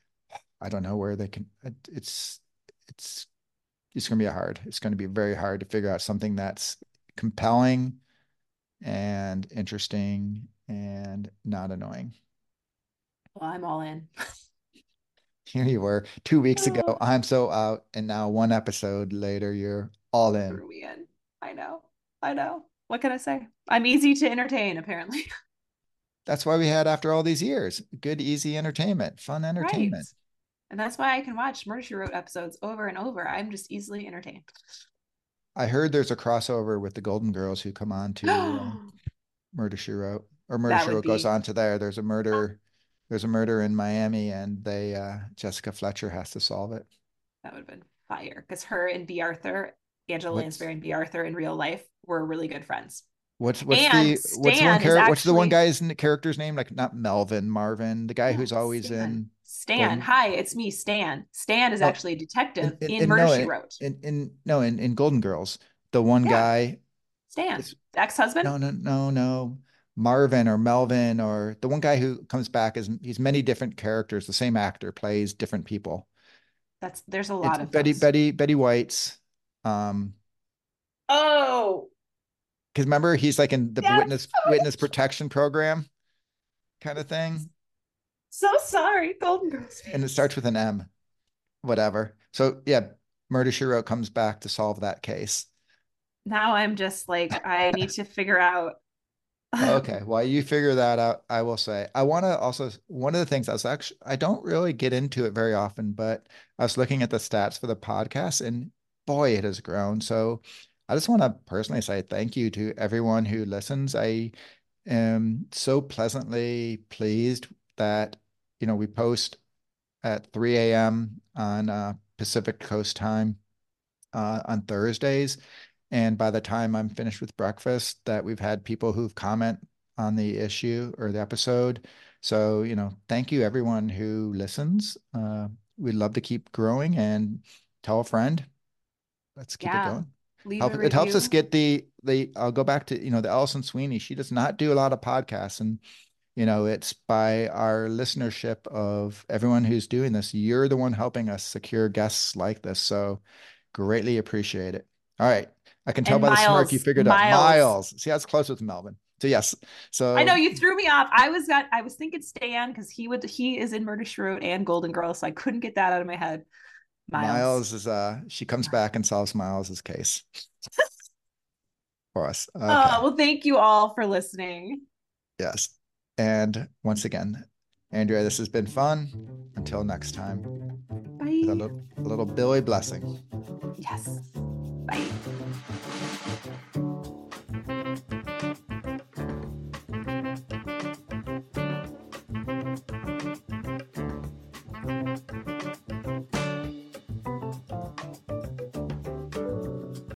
[SPEAKER 1] I don't know where they can. It's it's it's going to be hard. It's going to be very hard to figure out something that's compelling and interesting and not annoying.
[SPEAKER 2] Well, I'm all in.
[SPEAKER 1] Here you were two weeks ago.
[SPEAKER 2] Oh.
[SPEAKER 1] I'm so out, and now one episode later, you're all in.
[SPEAKER 2] Threw me in. I know. I know. What can I say? I'm easy to entertain, apparently.
[SPEAKER 1] That's why we had after all these years. Good, easy entertainment, fun entertainment.
[SPEAKER 2] Right. And that's why I can watch Murder, She Wrote episodes over and over. I'm just easily entertained.
[SPEAKER 1] I heard there's a crossover with the Golden Girls who come on to uh, Murder, She Wrote, or Murder,
[SPEAKER 2] That
[SPEAKER 1] She
[SPEAKER 2] would
[SPEAKER 1] Wrote goes
[SPEAKER 2] be-
[SPEAKER 1] on to there. There's a murder, there's a murder in Miami, and they uh, Jessica Fletcher has to solve it.
[SPEAKER 2] That would have been fire, because her and B. Arthur, Angela
[SPEAKER 1] What's-
[SPEAKER 2] Lansbury and B. Arthur in real life were really good friends.
[SPEAKER 1] What's what's
[SPEAKER 2] And
[SPEAKER 1] the what's the one
[SPEAKER 2] Stan is
[SPEAKER 1] character? What's the one
[SPEAKER 2] actually-
[SPEAKER 1] guy's n- character's name? Like not Melvin, Marvin, the guy
[SPEAKER 2] Yeah,
[SPEAKER 1] who's always
[SPEAKER 2] Stan.
[SPEAKER 1] in
[SPEAKER 2] Stan.
[SPEAKER 1] Golden-
[SPEAKER 2] Hi, it's me, Stan. Stan is
[SPEAKER 1] Oh,
[SPEAKER 2] actually a detective
[SPEAKER 1] in,
[SPEAKER 2] in,
[SPEAKER 1] in-
[SPEAKER 2] Murder,
[SPEAKER 1] no,
[SPEAKER 2] She
[SPEAKER 1] in-
[SPEAKER 2] Wrote.
[SPEAKER 1] in in no in in Golden Girls, the one
[SPEAKER 2] Yeah.
[SPEAKER 1] guy.
[SPEAKER 2] Stan,
[SPEAKER 1] It's-
[SPEAKER 2] ex-husband.
[SPEAKER 1] No, no, no, no. Marvin or Melvin or the one guy who comes back is he's many different characters. The same actor plays different people.
[SPEAKER 2] That's there's a lot
[SPEAKER 1] It's
[SPEAKER 2] of
[SPEAKER 1] Betty
[SPEAKER 2] those.
[SPEAKER 1] Betty Betty White's. Um,
[SPEAKER 2] Oh,
[SPEAKER 1] because remember he's like in the
[SPEAKER 2] Yes.
[SPEAKER 1] witness witness protection program kind of thing,
[SPEAKER 2] so sorry, Golden Girls.
[SPEAKER 1] and it starts with an M, whatever. So yeah, Murder She Wrote comes back to solve that case.
[SPEAKER 2] Now I'm just like, I need to figure out.
[SPEAKER 1] Okay, while you figure that out, I will say I want to also one of the things I was actually I don't really get into it very often, but I was looking at the stats for the podcast, and boy, it has grown. So I just want to personally say thank you to everyone who listens. I am so pleasantly pleased that you know we post at three a m on uh, Pacific Coast time uh, on Thursdays. And by the time I'm finished with breakfast, that we've had people who've comment on the issue or the episode. So, you know, thank you everyone who listens. Uh, we'd love to keep growing and tell a friend. Let's keep
[SPEAKER 2] Yeah.
[SPEAKER 1] it going.
[SPEAKER 2] Leave
[SPEAKER 1] Help,
[SPEAKER 2] a
[SPEAKER 1] it helps us
[SPEAKER 2] review.
[SPEAKER 1] get the the I'll go back to, you know, the Alison Sweeney. She does not do a lot of podcasts, and you know, it's by our listenership of everyone who's doing this. You're the one helping us secure guests like this. So greatly appreciate it. All right. I can tell
[SPEAKER 2] And
[SPEAKER 1] by the smirk you
[SPEAKER 2] Miles,
[SPEAKER 1] figured out.
[SPEAKER 2] Miles.
[SPEAKER 1] Miles. See, that's close with Melvin. So yes. So
[SPEAKER 2] I know you threw me off. I was got I was thinking Stan because he would he is in Murder, She Wrote and Golden Girls, so I couldn't get that out of my head. Miles.
[SPEAKER 1] Miles is uh she comes back and solves Miles's case for us. Okay.
[SPEAKER 2] Oh, well, thank you all for listening.
[SPEAKER 1] Yes. And once again, Andrea, this has been fun. Until next time,
[SPEAKER 2] Bye.
[SPEAKER 1] a little, a little Billy blessing.
[SPEAKER 2] Yes.